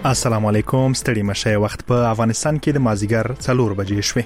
السلام علیکم. ستړي مشه. وخت په افغانستان کې د مازیګر 4 بجې شوه.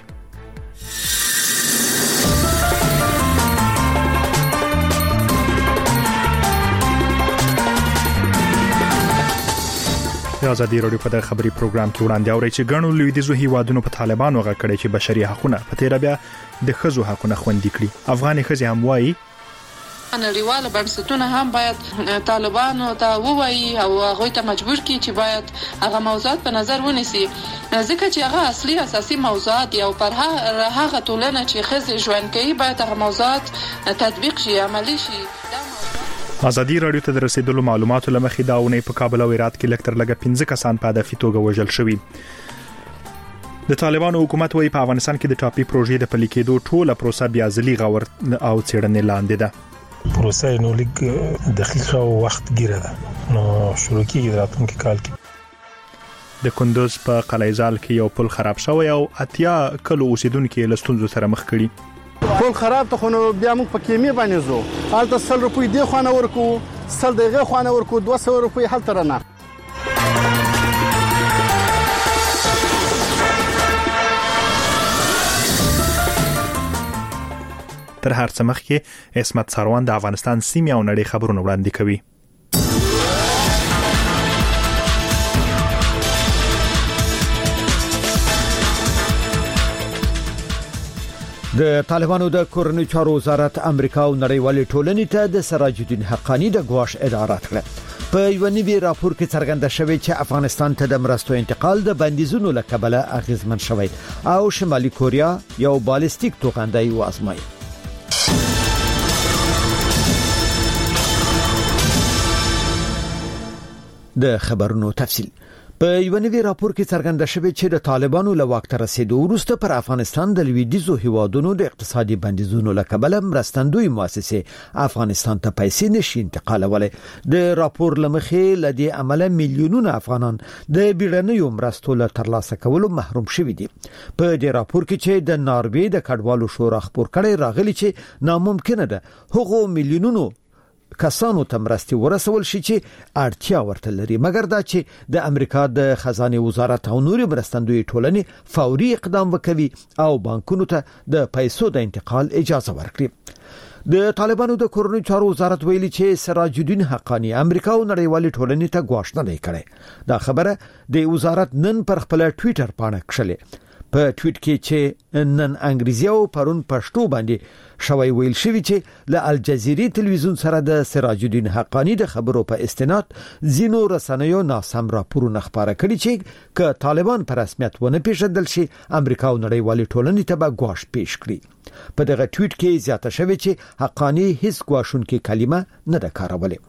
ازادي رادیو په د خبري پروګرام کې وړاندې اوري چې ګڼو لویدیزو هیوادونو په طالبانو غږ کړي چې بشري حقوقونه په تیر بیا د خزو حقوقونه خوندي کړي. افغان خزي هم وایي نړیواله بنسټونه هم باید طالبانو ته ووایي او هغه ته مجبور کړي چې باید هغه موضوعات په نظر ونیسي، ځکه چې هغه اصلي اساسي موضوعات یو پر هغه ټولنه چې خزي ژوند کوي باید هغه موضوعات تطبیق شي، عملی شي. ازادي رادیو ته د رسیدلو معلوماتو لمخې دا ونې په کابل او هرات کې لکتر لګه 15 کسان په هدفي توګه وژل شوي. د طالبانو حکومت وايي په افغانستان کې د ټاپي پروژې د پلي کېدو ټوله پروسه بیا ځلي غور او څېړنې لاندې ده. پروسه نو لیک دقیقه او وخت ګیره ده نو شروع کیږي راتلونکي کال کې. د کندوز په قلعه‌زال کې یو پل خراب شوی او اتیا کلو اوسیدونکو له ستونزو سره مخ کړي. پل خراب ته خو نو بیا موږ په کیمې باندې زو هلته 100 روپۍ دی خوانه ورکو 100 دغه خوانه ورکو 200 روپۍ هلته رانه. تر هر څه مخکې عصمت سروان د افغانستان سیمې او نړۍ خبرونه وړاندې کوي. د طالبانو د کورنۍ چارو وزارت امریکا او نړیوالې ټولنې ته د سراج الدین حقانی د ګواښ اداره کړه. په یو نوي راپور کې څرګنده شوی چې افغانستان ته د مرستو انتقال د بندیزونو له کبله اغیزمن شوی او شمالي کوریا یو بالستیک توغندی وازمایي. د خبرونو تفصیل په یو نوي راپور کې څرګنده شوی چې د طالبانو له واک ته رسیدو وروسته پر افغانستان د لویدیځو هیوادونو د اقتصادي بندیزونو له کبله مرستندوی مؤسسې افغانستان ته پیسې نشي انتقالولای. د راپور لمخې لدی عمله میلیونونه افغانان د بیړنیو مرستو له ترلاسه کولو محروم شوي دي. په دې راپور کې چې د ناروې د کډوالو شورا خبر کړي راغلي چې ناممکن ده هغه میلیونونو کسانو ته مرستي ورسول شي چې اړتیا ورته لري، مګر دا چې د امریکا د خزانه وزارت او نوري مرستندوی ټولنې فوري اقدام وکوي او بانکونو ته د پیسو د انتقال اجازه ورکړي. د طالبانو د کورنۍ چارو وزارت ویلي چې سراج الدین حقانی امریکا او نړیوالې ټولنې ته ګواښ نه دی کړی. دا خبره د وزارت نن پر خپل ټوئیټر باندې کړله. په ټویټ کې چې نن انګریزي او پرون پښتو باندې شوی ویل شوی چې له الجزیره تلویزیون سره د سراج الدین حقانی د خبرو په استناد زینو رسنیو ناسم راپورونه خبره کړي چې ک طالبان په رسمیت ونه پیژندل شي امریکا او نړیوالې ټولنې ته به ګواښ پیښ کړي. په دغه ټویټ کې زیاته شوی چې حقانی هیڅ ګواښونکې کلمه نه ده کارولې.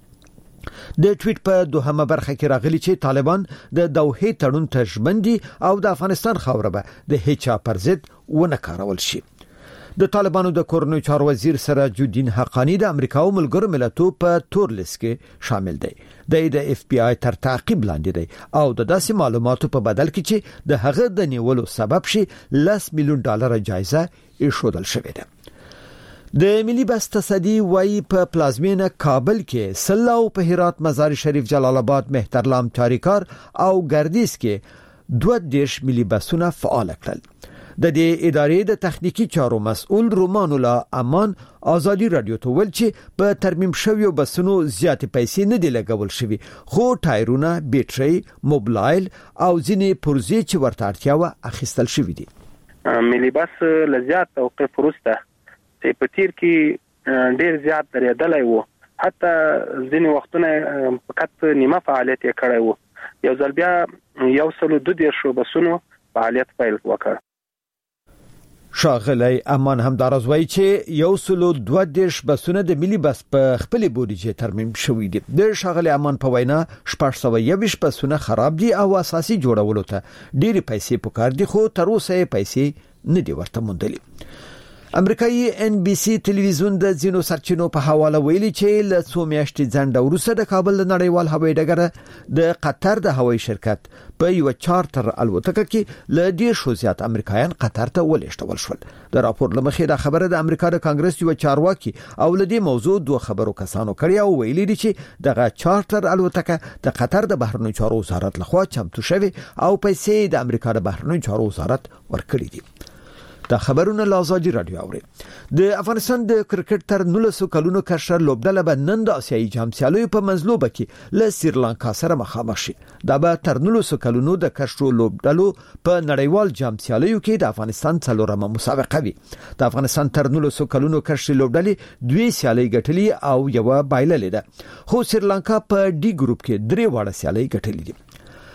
د ټویټ په دوهمه برخه کې راغلي چې طالبان د دوحې تړون ته ژمن دي او د افغانستان خاوره به د هیڅ پر ضد ونه کارول شي. د طالبانو د کورنۍ چارو وزیر سراج الدین حقانی د امریکا او ملګرو ملتونو په تور لیست کې شامل دی. د اف بی آی تر تعقیب لاندې دی او د داسې معلوماتو په بدل کې چې د هغه د نیولو سبب شي $10 میلیون جایزه ایښودل شوې ده. د ملي بس تصدی وای په پلازمینه کابل کې سلاو په هرات مزار شریف جلال آباد مهترلام چاریکار او گردیز کې 22 ملي بسونه فعال کړل. د دې ادارې د تخنیکی چارو مسؤل رومان الله امان ازادي رادیو ته ویل چې په ترمیم شویو بسونو زیات پیسې نه دی لګول شوی، خو ټایرونه، بیټرۍ، موبایل او ځینې پرزې چې ورته اړتیا و اخیستل شوی دي. ملي بس لزیات توقف وروسته چې په تیر کې ډیر زیات درېدلای وو، حتی ځینې وختونه فقط نیمه فعالیت یې کړی وو. یو ځل بیا 122 بسونو فعالیت پیل وکړ. شاغلی امان هم دراز وایي چې 122 بسونه د ملي بس په خپل بودیجه ترمیم شوې دي. د شاغلی امان په وینا 621 بسونه خراب دي او اساسي جوړولو ته ډېری پیسې پکار دي، خو تر اوسه پیسې نه دي ورته موندلې. امریکایي NBC تلویزیون د زینو سرچینو په حواله ویلي چې له څو میاشتې ځنډ وروسته د کابل نړیوال هوایي ډګر د قطر د هوایي شرکت په یو چارټر الوتکه کې له ډیر شو زیات امریکایان قطر ته ولېږدول شول. د راپور لمخې د خبره د امریکا د کانګرس یو چارواکي او لدې موضوع دوه خبرو کسانو کړی او ویلي دي چې دغه چارټر الوتکه د قطر د بهرنیو چارو وزارت لخوا چمتو شوی او پیسې د امریکا د بهرنیو چارو وزارت ورکړي دي. دا خبرونه لازاجی رادیو اوري. د افغانستان د کرکټ تر 19 کلونو کشر لوبډله به نن د آسیایي جام سیالیو په منځلوبه کې له سریلانکا سره مخامخ شي. دا به تر 19 کلونو د کشر لوبډلو په نړیوال جام سیالیو کې د افغانستان څلورمه مسابقه وي. د افغانستان تر 19 کلونو کشر لوبډلې دوی سیالي ګټلې او یو بایللې ده. خو سریلانکا په ډي ګروپ کې درې وړه سیالي ګټلې دي.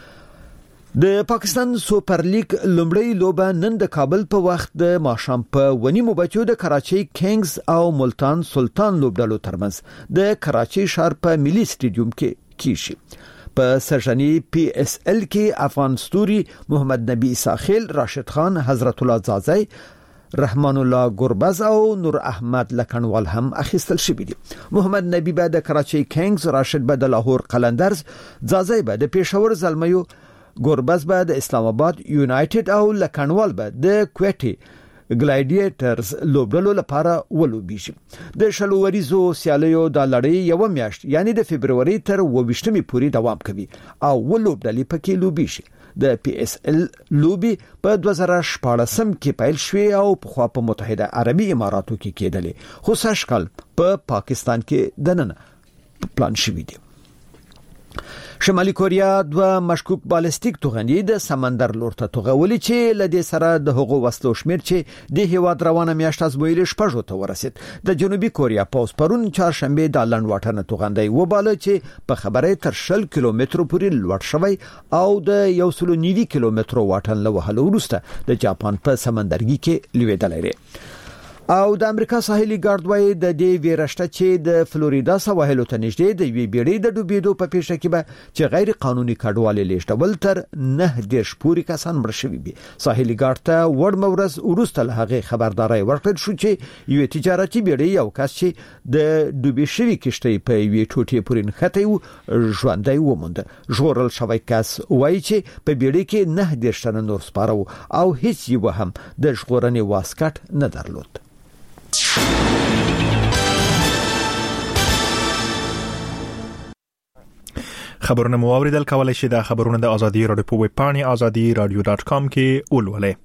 د پاکستان سوپر لیگ لومړی لوبه نن د کابل په وخت د ماښام په ونیمو بچو د کراچي کینګز او ملتان سلطان لوبډلو ترمنځ د کراچي ښار په ملي سټیډیوم کې کیږي. په سرجنی PSL کې افغان ستوري محمد نبی ساخیل، راشد خان، حضرت الله زازی، رحمان الله گربز او نور احمد لکنوال هم اخیستل شوی دي. محمد نبی به د کراچي کینګز، راشد به د لاهور قلندرز، زازی به د پېښور زلمیو، گربز به د اسلام آباد یونایټډ او لکنوال به د کوټي ګلایډیټرز لوبډلو لپاره ولوبیږي. د شلووریزو سیالیو د لړۍ یو میاشت یعنی د فبرवरी تر 28مې پورې دوام کوي او ولوبډلې پکې لوبیږي. د PSL لوبي په 2014 کې پیل شوې او په خوا په متحده عربي اماراتو کې کېدلې، خو سږکال په پاکستان کې دننه پلان شوی دی. شمالي کوریا دوه مشکوک بالستیک توغندي د سمندر لور ته توغولي چې لدې سره د هغو وسلو شمیر چې د هیواد روانه میاشت ازمویل شپږو ته ورسید. د جنوبي کوریا پوز پرون چهارشنبه د لند واټن توغندي وباله چې په خبره تر 10 کیلومترو پورې لوړ شوی او د 190 کیلومترو واټن له وهلو وروسته د جاپان په سمندرګي کې لویدل لري. او د امریکا ساحلي ګارد وای د دې ویرشته چې د فلوریدا سواحلو ته نږدې د وی بیړۍ د ډوبېدو په پیښه کې به چې غیر قانوني کډوالۍ لیږدول تر 9 پورې کسان مړ شوي دي. ساحلي ګارد ته وړ مورز وروسته له هغه خبرداري ورکړل شو چې یو تجارتي بیړۍ یو کس چې د ډوبې شوی کشتۍ په یوې ټوټې پورې نښته و ژوندی وموند. ژغورل شوی کس وایي چې په بیړۍ کې 9 تنه نور سپاره او هیڅ یو هم د ژغورنې واسکټ نه درلود. خبرونه مو اوریدل، کولای شئ د خبرونو د ازادي رادیو په ویب پاڼه azadi.radio.com کې ولولئ.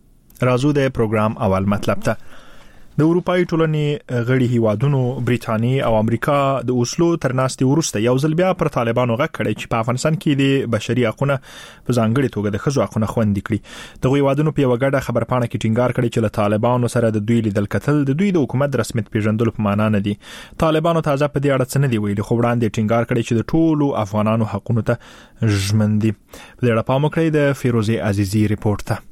راځو د پروګرام اول مطلب ته. د اروپאי ټولنې غړي هیوادونو بریټانیا او امریکا د اوسلو ترناستي ورسته یو ځل بیا پر طالبانو غږ کړی چې په افغانستان کې د بشري حقوقو په ځانګړي توګه د ښځو حقوقو خوندي کړي. دغه هیوادونو په یو غړډه خبرپاڼه کې ټینګار کړی چې له طالبانو سره د دوی لیدل کتل د دوی د حکومت رسمیت پیژندلو په معنا نه دي. طالبانو تازه په دې اړه څه نه دی ویلي، خو وړاندې ټینګار کړی چې د ټولو افغانانو حقوقو ته ژمن دي. په دې اړه پام وکړئ د فیروزه عزیزی ریپورت ته.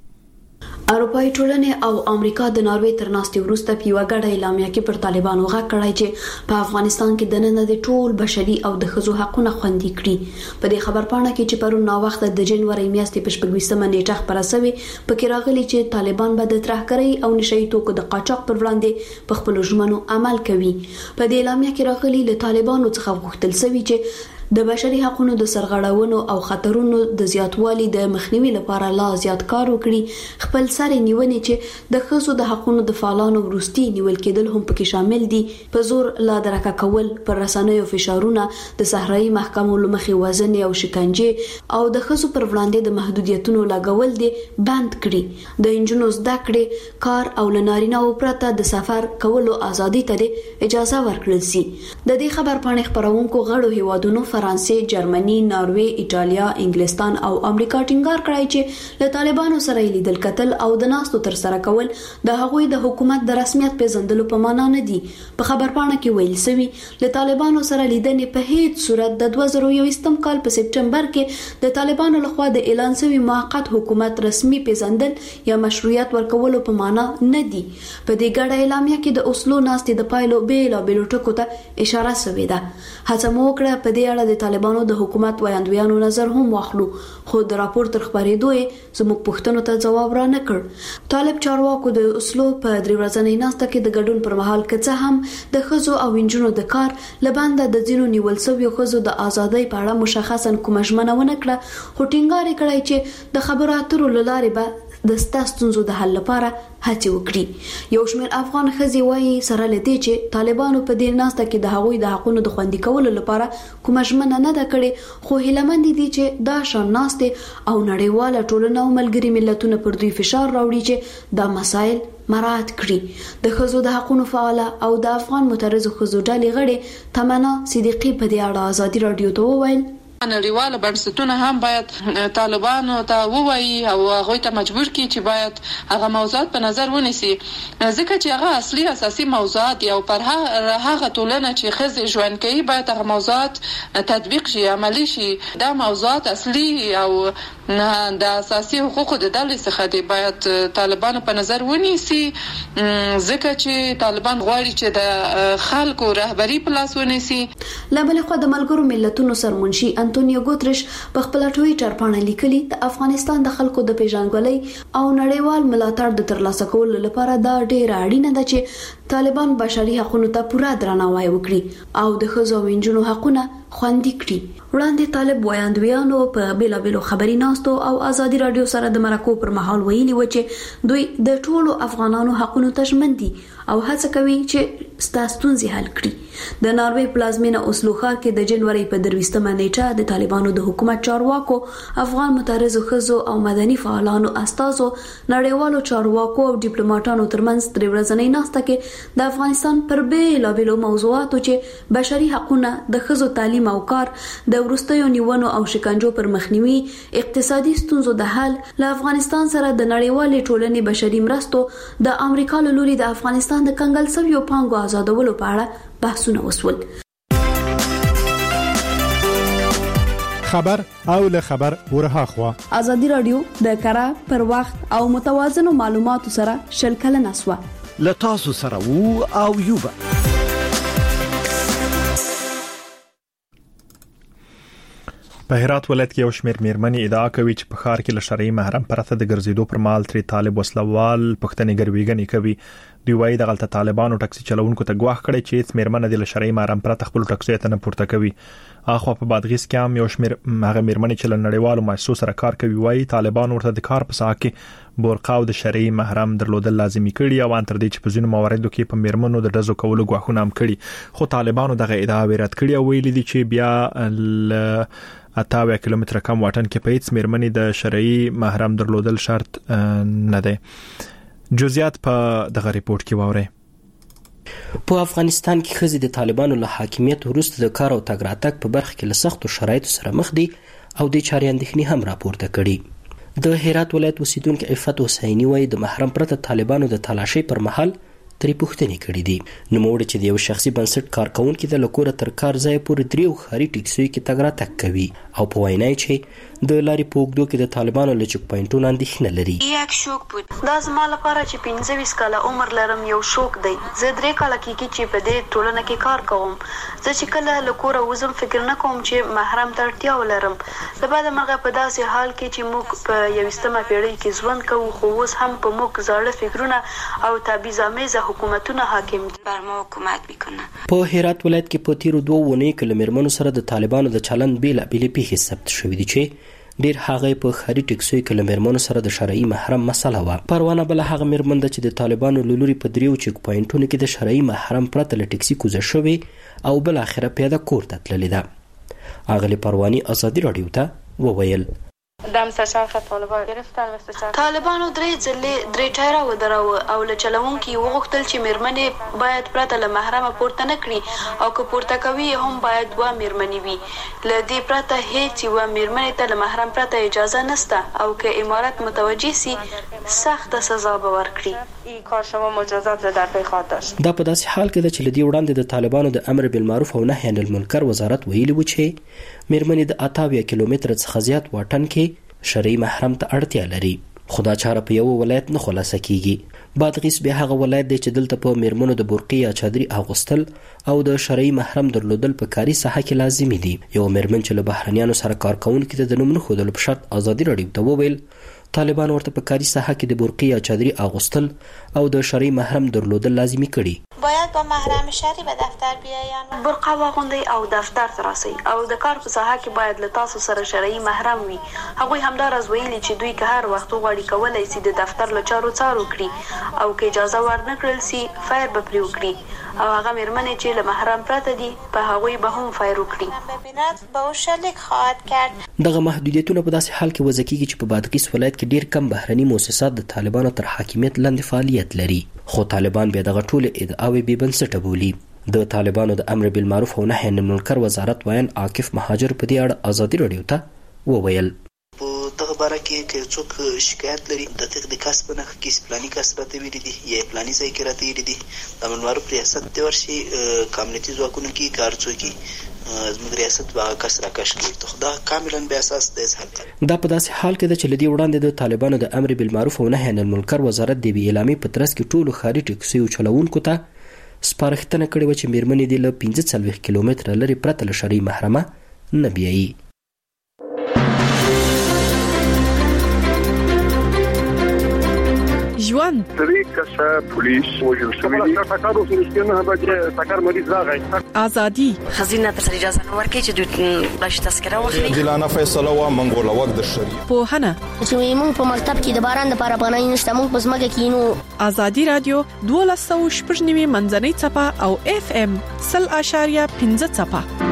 اروپאי ټولنې او امریکا د ناروې ترناستي وروسته په یو غړډه اعلامیه کې پر طالبانو غږ کړی چې په افغانستان کې د نن د ټول بشري او د ښځو حقوقو خوندي کړي. په دې خبرپاڼه کې چې پرون نا وخت د جنوري میاشتې په 26مه نیټه خبره شوې، پکې راغلي چې طالبان به د ترهګرۍ او نشئی توکو د قاچاق پر وړاندې په خپل ژمنو عمل کوي. په دې اعلامیه کې راغلي له طالبانو څخه غوښتل شوی چې د بشري حقوقو د سرغړونو او خطرونو د زیاتوالي د مخنیوي لپاره لا زیات کار وکړي. خپل سره نیونې چې د ښځو د حقوقو د فعالانو ورستي نیول کېدل هم پکې شامل دي. په زور لا درکه کول، پر رسنیو فشارونه، د صحرایي محکمو لمخې وزن او شکنجه او د ښځو پر وړاندې د محدودیتونو لګول دي بند کړي. د انجونو زده کړې، کار او لنارینه او پرته د سفر کولو ازادي ته اجازه ورکړل شي. د دې خبرپاڼې خبرونکو غړو هیوادونو فرانسې، جرمني، ناروې، ایټالیا، انګلستان او امریکا ټینګار کړی چې له طالبانو سره لیدل کتل او د ناستو تر سره کول د هغوی د حکومت د رسمیت پیژندلو په معنا نه دي. په خبرپاڼه کې ویل شوی له طالبانو سره لیدنې په هیڅ صورت د 2021 کال په سپټمبر کې د طالبانو لخوا د اعلان شوی موقت حکومت رسمي پیژندل یا مشروعیت ورکولو په معنا نه دي. په دې ګډه اعلامیه کې د اوسلو ناستې د پایلو بیلابېلو ټکو ته اشاره شوې ده. هڅه مو وکړه په دې اړه د طالبانو د حکومت ویاندویانو نظر هم واخلو، خو د راپور تر خبرېدو زموږ پوښتنو ته ځواب را نه کړ. طالب چارواکو د اسلو په 3 ورځنۍ ناسته کې د ګډون پر مهال کڅه هم د خزو او انجونو د کار لبانده د ځینو نیول شویو خزو د ازادۍ په اړه مشخصا کومه ژمنه ونه کړه، خو ټینګار کړی چې د خبرو اترو لارې به د ستاسو د حل لپاره هڅه وکړي. یو شمېر افغان ښځې وایي سره لدی چې طالبانو په دې ناسته کې د هغوی د حقوقو د خوندي کولو لپاره کومه ژمنه نه ده کړې، خو هیلمند دي چې دا شان ناسته او نړیواله ټولنه او ملګري ملتونه پر دوی فشار راوړي چې دا مسایل مراعات کړي. د خزو د حقوقو فعال او د افغان مترزو خزو ډلې غړي تمنا صدیقی په دې اړه ازادي رادیو ته وویل نړیواله بنسټونه هم باید طالبانو ته ووایي او هغه ته مجبور کړي چې باید هغه موضوعات په نظر ونیسي، ځکه چې هغه اصلي اساسي موضوعات یو پر هغه ټولنه چې خزې ژوند کوي باید هغه موضوعات تطبیق شي، عملی شي. دا موضوعات اصلي او د اساسي حقوقو د ډلې څخه دی، باید طالبانو په نظر ونیسي، ځکه چې طالبان غواړي چې د خلکو رهبری په لاس ونیسي. لبل خو د ملګرو ملتونو سرمنشي انټونیو ګوتریش په خپل ټویټر باندې لیکلي د افغانستان د خلکو د پیژنګلۍ او نړیوال ملاتړ د ترلاسه کولو لپاره دا ډېر اړینه ده چې طالبان بشري حقوقو ته پوره درناوی وکړي او د ښځو او نجونو حقونه خوندي کړي. وړاندې طالب ویاندویانو په بیلابیلو خبري ناستو او ازادي رادیو سره د مرکو پر مهال ویلي و چې دوی د ټولو افغانانو حقونو ته ژمن دي او هڅه کوي چې ستاسو حل کړي. د ناروې پلازمینه اوسلو ښار کې د جنوري په 23مه نیټه د طالبانو د حکومت چارواکو، افغان مترزو ښځو او مدني فعالانو استازو، نړیوالو چارواکو او ډیپلوماټانو ترمنځ 3 ورځنۍ ناسته کې د افغانستان پر بیلابیلو موضوعاتو چې بشري حقوقونه، د ښځو تعلیم او کار، د ورستیو نیونو او شکنجو پر مخنیوي، اقتصادي ستونزو د حل، له افغانستان سره د نړیوالې ټولنې بشري مرستو، د امریکا له لوري د افغانستان د کنګل شویو پانګو آزادولو په اړه بحثونه وسول. خبر او له خبر ورهاخوا ازادي رادیو د کره پر وخت او متوازنو معلوماتو سره شلکل نسوه لتاسو سره وو او یوبا. په هرات ولایت کې یو شمېر میرمنې ادعا کوي چې په ښار کې له شرعي محرم پرته د ګرځېدو پر مهال ترې طالب وسلوال پښتنې ګرویګنې کوي. دوی وایي د غلطه طالبانو ټکسي چلوونکو ته ګواښ کړي چې هیڅ میرمنه د شرعي محرم پرته خپل ټکسي ته نه پورته کوي. اخو په بادغیس کې هم یو شمېر هغه میرمنې چې له نړیوالو مؤسسو سره کار کوي وایي طالبان ورته د کار په ساحه کې بورقا او د شرعي محرم درلودل لازمي کړي او ان تر دې چې په ځینو مواردو کې په میرمنو د دزو کولو غواخونه هم کړي. خو طالبانو دغه ادعا رد کړي او ویلي دي چې بیا 88 کیلومتره کم واټن کې په هیڅ میرمنې د شرعي محرم درلودل شرط نه دی. جزئیات په دغه ریپورت کې واورئ. په افغانستان کې ښځې د طالبانو له حاکمیت وروسته د کار او تګ راتګ په برخه کې له سختو شرایطو سره مخ دي او د چارې اندېښنې هم راپورته کړي. د هرات ولایت اوسیدونکو عفت حسیني وایي د محرم پرته طالبانو د تلاشۍ پر مهال ترې پوښتنې کړې دي. نوموړی چې د یو شخصي بنسټ کارکونکي د له کوره تر کار ځایه پورې 3 ښاري ټکسیو کې تګ راتګ کوي او په وینا چې د لارې په اوږدو کې د طالبانو له چک پوینټونو اندېښنه لري. یک شوک بود. دا زما لپاره چې 25 کاله عمر لرم یو شوک دی. زه 3 کاله کېږي چې په دې ټولنه کې کار کوم. زه چې کله له کوره وزم فکر نه کوم چې محرم ته اړتیا ولرم. د بعد مرغه په داسې حال کې چې موږ په 21مه پیړۍ کې ژوند کوو خو اوس هم په موږ زاړه فکرونه او تبعیض‌آمیزه حکومتونه حاکم دي. بر ما حکومت میکنه. په هرات ولایت کې په تیرو 2 ونې کې له میرمنو سره د طالبانو د چلند بیلابېلې پیښې ثبت شوې دي چې ډیر هغه په خاري ټکسیو کې له میرمنو سره د شرعي محرم مسله وه. پروانه بل هغه میرمن ده چې د طالبانو له لوري په 3 چک پوینټونو کې د شرعي محرم پرته له ټکسي کوزه شوې او بل اخره پیاده کور ته تللې ده. اغلی پرواني ازادي رادیو ته وویل دم سرچرخ طالبان گرفتن طالبانو 3 ځلې 3 ټایره ودراوه او له چلوونکي وغوښتل چې میرمنې باید پرته له محرمه پورته نه کړي او که پورته کوي هم باید 2 میرمنې وي. له دې پرته هیڅ یوه میرمنې ته له محرم پرته اجازه نشته او که امارت متوجه سي سخته سزا به ورکړي. این کار شما مجازات را در پی خواهد داشت. دا په داسې حال کې ده چې له دې وړاندې د طالبانو د امر بالمعروف او نهي عن المنکر وزارت ویلي و چې میرمنې د 88 کیلومتره څخه زیات واټن کې شرعي محرم ته اړتیا لري. خو دا چاره په یو ولایت نه خلاصه کیږي. بادغیس بیا هغه ولایت دی چې دلته په میرمنو د برقي یا چادري اغوستل او د شرعي محرم درلودل په کاري ساحه کې لازمي دي. یو میرمن چې له بهرنیانو سره کار کوونکي ته د نوم نه ښودلو په شرط ازادي راډیو ته وویل طالبان ورته په کاري ساحه کې د برقي یا چادري اغوستل او د شرعي محرم درلودل لازمي کړي. باید با محرم شرعی به دفتر بیاین، برقه واغوندئ او دفتر ته راسئ او د کار په ساحه کې باید له تاسو سره شرعي محرم وي. هغوی همداراز ویلي چې دوی که هر وخت وغواړي کولی سي د دفتر له چارو څارو کړي او که اجازه ورنه کړل سي فایر به پرې وکړي او هغه میرمنې چې له محرم پرته دي په هغوی به هم فایر وکړي. ببیند به او شلیک خواهد کرد. دغه محدودیتونه په داسې حال کې وضع کیږي چې په بادغیس ولایت کې ډیر کم بهرني مؤسسات د طالبانو تر حاکمیت لاندې فعالیت لري. خو طالبان بیا دغه ټولې ادعاوې بې بنسټه بولي. د طالبانو د امر بالمعروف او نهي عن المنکر وزارت وایان عاکف مهاجر په دې اړه ازادي راډیو ته وویل په دغه باره کې که څوک شکایت لري د دغه کس په نخ کې پلاني کس راته ویلي دي یا پلاني ځای کې راته ویلي دي د امر بالمعروف ریاست ته ورشي کامنټي ځواکونو کې کار څوکي زموږ ریاست به کس راکش کړي. دا کاملا به اساس د اظهار دا په داسې حال کې ده چې لدی وړاندې د طالبانو د امر بالمعروف او نهي عن المنکر وزارت د اعلامي په ترڅ کې ټولو ښاري ټکسیو چلوونکو ته سپارښتنه کړې وه چې میرمنې دې له 45 کیلومتره لرې پرته له شرعي محرمه نه بیایي. ژوند درې کسه پولیس وژل شوي دي. ټکر وسو نه به ټکر مریض راغی. ازادي خزینه تر اجازه نه ورکړي چې دوی بلش تذکره واخلي. جلانه فیصله وا منګوله وخت د شریعت په هنه چې موږ په مکتب کې د باران لپاره پناه نشته موږ په زمګه کې نو. ازادي رادیو 1290 منځنۍ چپه او اف ام 0.5 چپه.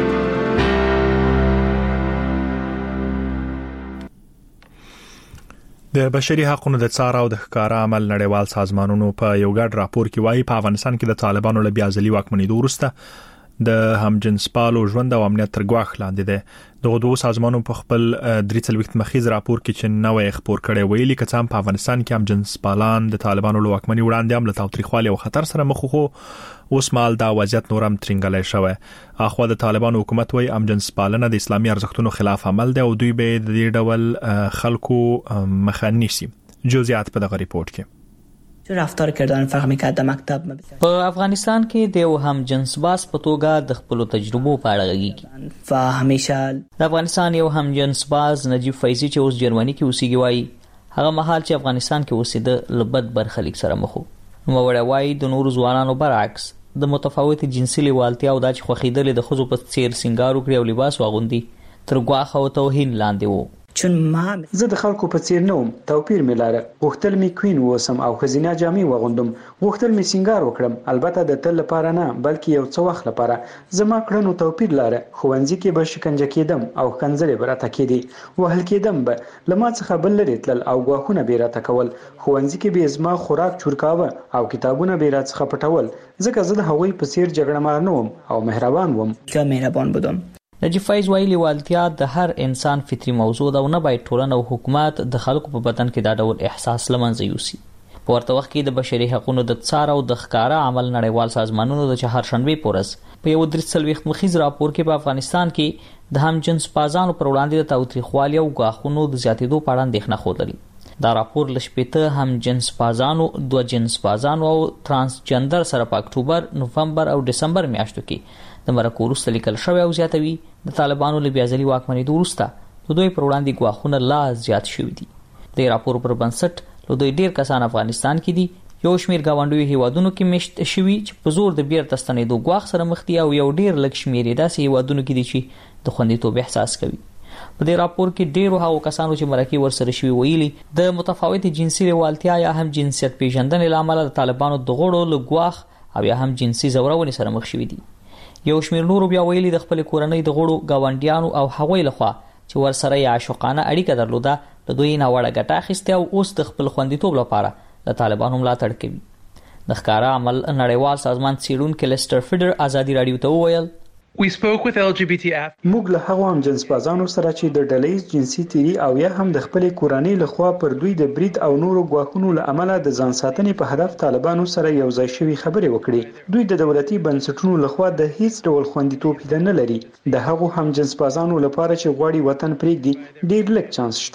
د بشري حقوقو د څار او د ښکارا عمل نړیوال سازمانونو په یو ګډ راپور کې وایي په افغانستان کې د طالبانو له بیازلي واکمنۍ وروسته د همجنسپالو ژوند او امنیت تر ګواښ لاندې ده. دغه دوه سازمانونو په خپل 43 مخیز راپور کې چې نوې خبر کړي ویلي چې څنګه په افغانستان کې همجنسپالان د طالبانو له واکمنۍ وړاندې هم له تاوتریخوالي او خطر سره مخ وو. اوس مال دا وضعیت نورم ترنګلای شوی. اخو د طالبانو حکومت وایي همجنسپالنه د اسلامي ارزښتونو خلاف عمل دی او دوی به د دې ډول خلکو مخه نیسي. جزئیات په دغه ریپورت کې رفتار کردن فهمی که در مکتب په افغانستان کې د هم جنس باز په توګه د خپل تجربو په اړه غږیږي. و همیشه د افغانستان یو هم جنس باز نجیب فیضی چې اوس جرمني کې اوسېږي وایي هغه مهال چې افغانستان کې اوسېده لبد برخلیک سره مخ وو. نو وړه وایي د نورو ځوانانو برعکس د متفاوت جنسي لیوالتیا او د خوخیدل د خزو په څیر سنگار وکړي او لباس واغوندي تر ګواښ او توهین لاندې وو. چون ما زه د خلکو په څیر نوم توپیر ملاره غوښتل می کوین وسم او خزینه جامې وغوندم غوښتل می سنگار وکړم البته د تل لپاره نه بلکې یو څه وخت لپاره زما کړنو توپیر لاره خوندزي کې به شکنجه کېدم او خنزلې براته کېدی وهل کېدم به لما څخه بل لري تل او غواخونه بیراته کول خوندزي کې به زما خوراک چورکاوه او کتابونه بیرات څخه پټول ځکه زه د هغوی په څیر جګړه مار نوم او مهربان وم. که مهربان بودم. نجیب فیض وایي لیوالتیا د هر انسان فطري موضوع ده او نه باید ټولنه او حکومت د خلکو په بدن کې دا ډول احساس لمنځه یوسي. په ورته وخت کې د بشري حقوقو د څار او د ښکارا عمل نړیوال سازمانونو د چهارشنبې پورس په یو 43 مخیز راپور کې په افغانستان کې د هم جنس بازانو پر وړاندې د تاوتریخوالي او غاښونو د زیاتېدو په اړه اندېښنه ښودلې. دا راپور له شپېته هم جنس بازانو، دوه جنس بازانو او ترانسجندر سره په اکتوبر، نوفمبر او دسمبر میاشتو کې د مرکو وروسته لیکل شوی او زیاتوي د طالبانو له بیازلي واکمنۍ وروسته د دوی پر وړاندې ګواښونه لا زیات شوي دي. د راپور پر بنسټ له دوی ډیر کسان افغانستان کې دي، یو شمیر ګاونډیو هیوادونو کې میشت شوي چې په زور د بیرته ستنېدو ګواښ سره مخ دي او یو ډیر لږ شمیر داسې هیوادونو کې دي چې د خوندیتوب احساس کوي. په دې راپور کې ډیرو هغو کسانو چې مرکې ورسره شوي ویلي د متفاوت جنسي لیوالتیا یا هم جنسیت پیژندنې له امله د طالبانو د غړو له ګواښ او یا هم جنسي ځورونې سره مخ شوي دي. یو شمیر نورو بیا ویلي د خپل کورنۍ د غړو ګاونډیانو او هغوی لخوا چې ورسره یې عاشقانه اړیکه درلوده د دوی ناوړه ګټه اخیستې او اوس د خپل خوندیتوب لپاره د طالبانو ملاتړ کوي. د ښکارا عمل نړیوال سازمان څیړونکي لیسټر فیډر ازادي راډیو ته وویل We spoke with LGBTF. موږ له هغو هم جنس بازانو سره چې د ډلهییز جنسي تیری او یا هم د خپلې کورنۍ لخوا پر دوی د برید او نورو ګواښونو له امله د ځان ساتنې په هدف طالبانو سره یو ځای شوي خبرې وکړي. دوی د دولتي بنسټونو لخوا د هیڅ ډول خوندیتوب هیله نه لري. د هغو هم جنس بازانو لپاره چې غواړي وطن پرېږدي ډېر لږ چانس شته.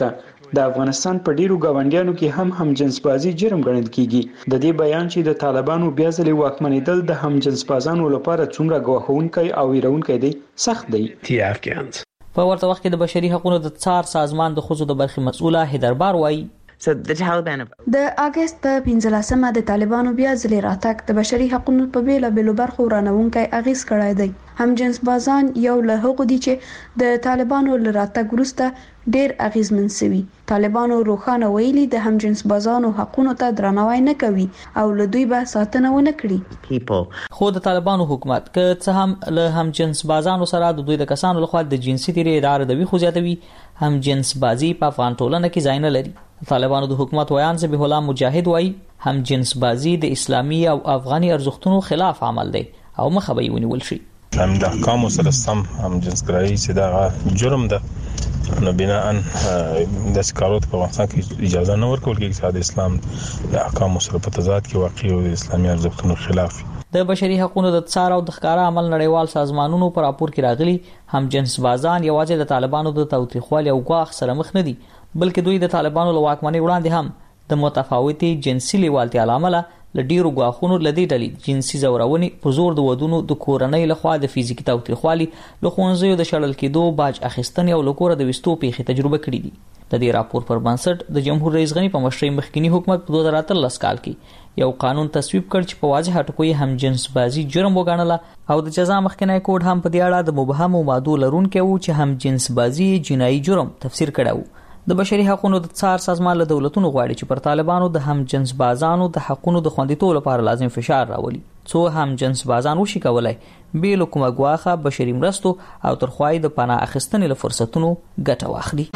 د افغانستان په ډیرو گاونډیانو کې هم جنسبازي جرم ګڼل کیږي. د دې بیان چې د طالبانو بیا ځلې واکمنېدل د هم جنسبازانو لپاره څومره ګواښونکی او ویرونکی دی سخت دی. په ورته وخت کې د بشري حقوقو د څار سازمان د خزو د برخې مسؤله هیدربار وایي د اگست په 15مه د طالبانو بیا ځلې راتګ د بشري حقوقو په بیلابېلو برخو رانونکي اغیز کړی دی. هم جنس بازان یو له هغو دي چې د طالبانو له راتګ وروسته ډېر اغیزمن شوي. طالبانو روښانه ویلي د هم جنس بازانو حقوقو ته درناوی نه کوي او له دوی به ساتنه ونه کړي. خو د طالبانو حکومت که څه هم له هم جنس بازانو سره د دوی د کسانو لخوا د جنسي تیری اداره دوی خو زیاتوي، هم جنس بازی په افغان ټولنه کې ځای نه لري. طالبانو د حکومت ویان ذبیح الله مجاهد وایي هم جنس بازی د اسلامي او افغاني ارزښتونو خلاف عمل دی او مخه به ونیول شي. هم د احکامو سره سم هم جنس ګرایي چې دا جرم ده، نو بناء د سکارات په افغانستان کې اجازه نه ورکول کېږي چې د اسلام د احکامو سره په تضاد کې واقع او د اسلامي ارزښتونو خلاف. د بشري حقوقو د څار او د ښکارا عمل نړیوال سازمانونو پر راپور کې راغلي هم جنس بازان یوازې د طالبانو د توطیخوالي او ګواښ سره مخ نه دي، بلکې دوی د طالبانو له واکمنۍ وړاندې هم د متفاوتي جنسي لیوالتیا لامل له ډیرو ګواښونو لدی ډلې جنسي زورونې په زور د ودونو د کورنۍ لخوا د فزیکي توطیخوالي له ښوونځیو د شړل کېدو باج اخیستنې او له کوره د وستو پیښې تجربه کړې دي. د دې راپور پر بنسټ د جمهور رئیس غنی په مشرۍ مخکنی حکومت په 2013 کال کې یو قانون تصویب کړ چې په واضح ټکو هم جنس بازی جرم وګڼله او د جزا مخکنی کوډ هم په دې اړه د مبهمو مادو لرونکو و چې هم جنس بازی جنایي جرم تفسیر کړو. د بشري حقوقو د څار سازمان له دولتونو غواړي چې پر طالبانو د هم جنس بازانو د حقوقو د خوندیتوب لپاره لازم فشار راولي څو هم جنس بازان وشي کولای به له کومه غواخه بشري مرستو او ترخوای د پناه اخیستنې له فرصتونو ګټه واخلي.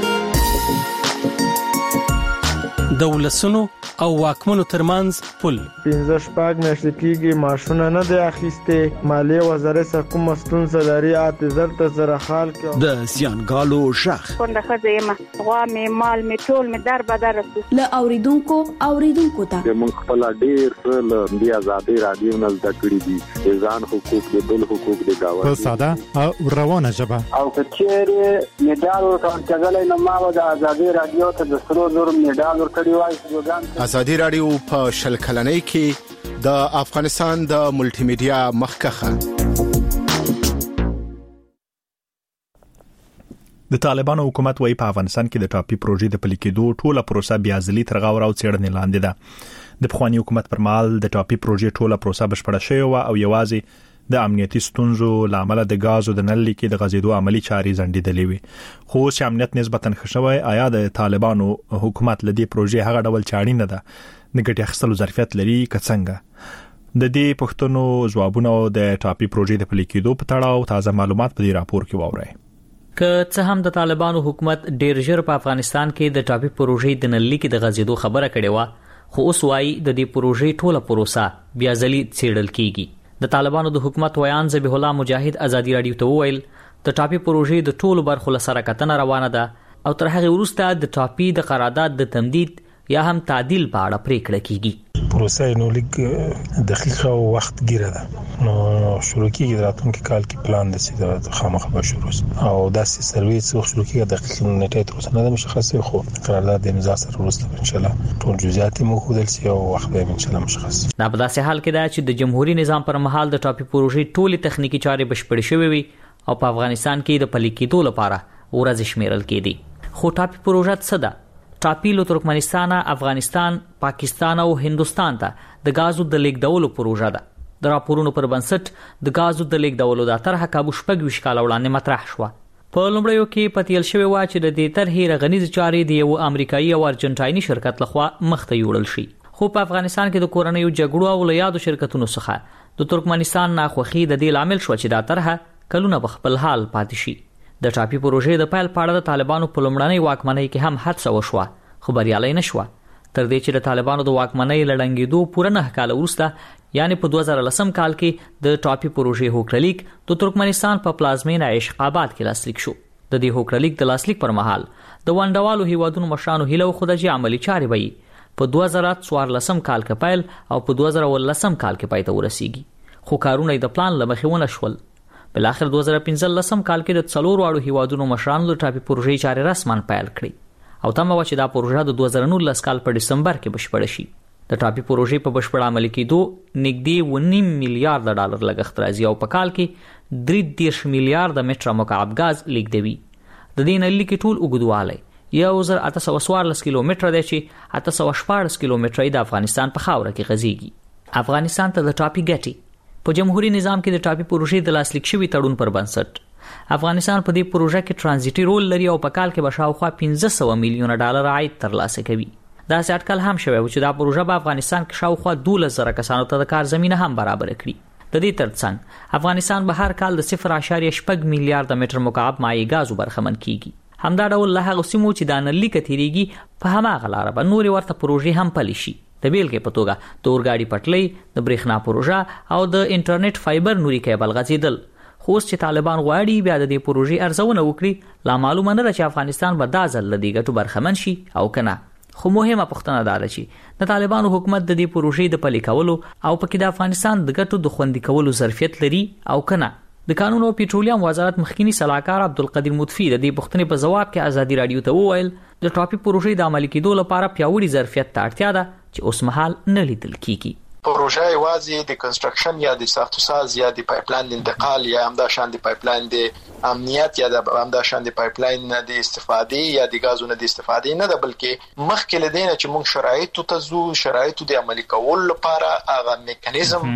دولسونو او واکمنو ترمنځ پل 15 میاشتې کېږي ماشونه نه دی اخیسته، مالیه وزارت سره کوم ستونزه لري، اعتذار ته زره حال کې د سیانګالو شخ څنګه خزه غوا می مال می ټول می در بدر له اوریدونکو ته موږ خپل ډیر له دی آزادي رادیو نه زده کړی دي ځان حقوق د بل حقوق د گاوند په ساده او روانه ژبه او کچېره میډال ورکړل نو ما د آزادي رادیو ته د سرو زر میډال ازادي رادیو په شل کلنۍ کې د افغانستان د ملټي میډیا مخکخه. د طالبانو حکومت وايي په افغانستان کې د ټاپي پروژې د پلي کېدو ټوله پروسه بیا ځلې تر غور او څېړنې لاندې ده. د پخوانی حکومت پر مهال د ټاپي پروژې ټوله پروسه بشپړه شوې و او یوازې د امنیتي ستونزو لامل د غازو د نل لیکي د غزیدو عملی چارې ځنډېدلې وي. خو چې امنیت نسبتاً خښوي آیا د طالبانو حکومت لدی پروژې هغه ډول چاړي نه ده د ګټې اخیستلو ظرفیت لري کڅنګه؟ د دې پښتنو ځوابونه د ټاپي پروژې د پلي کېدو په تړاو تازه معلومات په دې راپور کې واورئ. که څه هم د طالبانو حکومت ډیر ژر په افغانستان کې د ټاپي پروژې د نل لیکي د غزیدو خبره کړې و، خو اوس وايي د دې پروژې ټوله پروسه بیا ځلې څېړل کیږي. د طالبانو د حکومت ویان ذبیح الله مجاهد ازادي رادیو ته وویل د ټاپي پروژې د ټولو برخو سره کتنه روانه ده او تر هغه وروسته د ټاپي د قرارداد د تمدید یا هم تعدیل په اړه پریکړه کیږي. پروسه نو لیک دقیقه او وخت ګیره ده، نو شروع کیږي راتلونکي کال کې پلان د سیده خامخا به شروع او داسې سرویس شروع کیږي دقیقه نیټه تر اوسه نه مشخصه، خو قرارداد د امضا سره وروسته ان شاء الله ټول جزئیات مو خودل سي او وخت به ان شاء الله مشخص. دا په داسې حال کې ده چې د جمهوریت نظام پر مهال د ټاپي پروژې ټولې تخنیکی چارې بشپړې شوې وي او په افغانستان کې د پلي کېدو لپاره ورځ شمیرل کېدي. خو ټاپي پروژه څه ده؟ ټاپي له ترکمنستان، افغانستان، پاکستان او هندستان ته د غازو د لیږدولو پروژه ده. د راپورونو پر بنسټ د غازو د لیږدولو د طرحه کابو شپږ کال وړاندې مطرح شوه. په لومړیو کې پتیل شوی و چې د دې طرحې رغنیز چارې د یو امریکایي او ارجنټایني شرکت لخوا مخته یوړل شي، خو په افغانستان کې د کورنیو جګړو او لیادو شرکتونو څخه د ترکمنستان ناخوښي د دې لامل شو چې دا طرحه کلونه په خپل حال پاتې شي. د ټاپي پروژې د پیل پاړه د طالبانو په لومړنۍ واکمنۍ کې هم حادثه وشوه، خو بریالۍ نشوه، تر دې چې د طالبانو د واکمنۍ لړنګېدو پوره 9 کال وروسته یعنی په 2010 کال کې د ټاپي پروژې هوکړلیک د ترکمنستان په پلازمینه عشقاباد کې لاسلیک شو. د دې هوکړلیک د لاسلیک پر مهال د وانډوالو هیوادونو مشرانو هیله خوده چې عملی چارې به په 2014 کال کې پیل او په 2019 کال کې پای ته ورسیږي، خو کارونه د پلان له مخې ونه شول. بل اخر 2015 کال کې د څلورو اړو هیوادونو مشرانو د ټاپي پروژې چارې رسماً پیل کړې او تمه و چې دا پروژه د 2019 کال په دسمبر کې بشپړ شي. د ټاپي پروژې په بشپړ عمل کېدو نږدې 1.5 میلیارډ ډالر لګښت راځي او په کال کې 3 میلیارډ متره مکعب غاز لیږدوي. د دې نلۍ کې ټول اوږدوالی 1814 کیلومتره دی چې 814 کیلومتره د افغانستان په خاوره کې غځيږي. افغانستان ته د ټاپي ګټي په جمهوریت نظام کې د ټاپي پروژې د لاسلیک شوي تړون پر بنسټ افغانستان په دې پروژه کې ترانزیټي رول لري او په کال کې به شاوخوا 1500 میلیونه ډالر عاید ترلاسه کوي. دا اټکل هم شوی و چې دا پروژه په افغانستان کې شاوخوا 12,000 کسانو ته د کار زمينه هم برابر کړي. د دې ترڅنګ افغانستان به هر کال د 0.8 میلیارډ متر مکعب مایع غاز برخمن کیږي. همدا ډول له هغه سیمو چې د نلۍ کتیریږي په هماغه لار به نور ورته پروژې هم پلي شي. د بیلګې په توګه د اورګاډي پټلۍ، د برېښنا پروژه او د انټرنیټ فایبر نوري کیبل غځیدل. خو چې طالبان غواړي بیا د دې پروژې ارزونه وکړي، لا معلومه نه ده چې افغانستان به دا ځل لدی ګټو برخمن شي او کنه. خو مهمه پوښتنه دا ده چې د طالبانو حکومت د دې پروژې د پلي کولو او پکې د افغانستان د ګټو د خوندي کولو ظرفیت لري او کنه. د قانون او پېټرولیم وزارت مخکینی صلاحکار عبدالقدیر مطفی د دې پوښتنې په جواب کې ازادي رادیو ته وویل د ټاپي پروژې د عملي کېدو لپاره پیاوړي ظرفیت ته اړتیا ده چې اوس مهال نه لیدل کیږي. پروژه یوازې د کنستراکشن یا د ساختوساز یا د پایپلاین د انتقال یا همدا شان د پایپلاین د امنیت یا د همدا شان د پایپلاین د استفادې یا د غازونو د استفادې نه ده، بلکې مخکې لدینه چې موږ شرایطو ته زو شرایطو د عملي کول لپاره هغه میکانیزم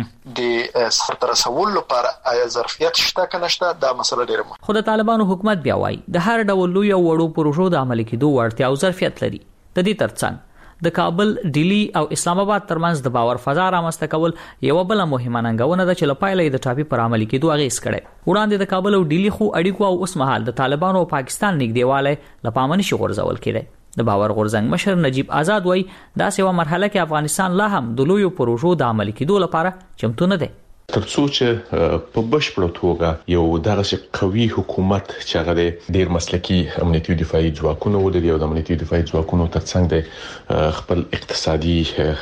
د سرته رسول لپاره آیا ظرفیت شته کنه شته، دا مسله ډیره مهمه. خو د طالبانو حکومت بیا وایي د هر ډول لوی او وړو پروژو د عملي کېدو وړتیا او ظرفیت لري. د دې ترڅنګ د کابل، ډیلی او اسلام آباد ترمنځ د باور فضا رامنځته کول یو بل مهمه ننګونه ده چې لپاره د ټاپي پر عملي کېدو اغیز کړي. وړاندې د کابل او ډیلی خو اړیکو او اوس مهال د طالبانو او پاکستان نږدېواله لپاره نشي غورځول کېږي. د باور غورځنګ مشر نجیب آزاد وایي دا سیمه مرحله کې افغانستان لا هم د لوی پروژو د عملي کېدو لپاره چمتو نه دی. ترڅو چې په بشپړه توګه یو دغه قوي حکومت چې هغه ډیر مسلکي امنیتي دفاعي ځواکونه ولري او د امنیتي دفاعي ځواکونو ترڅنګ د خپل اقتصادي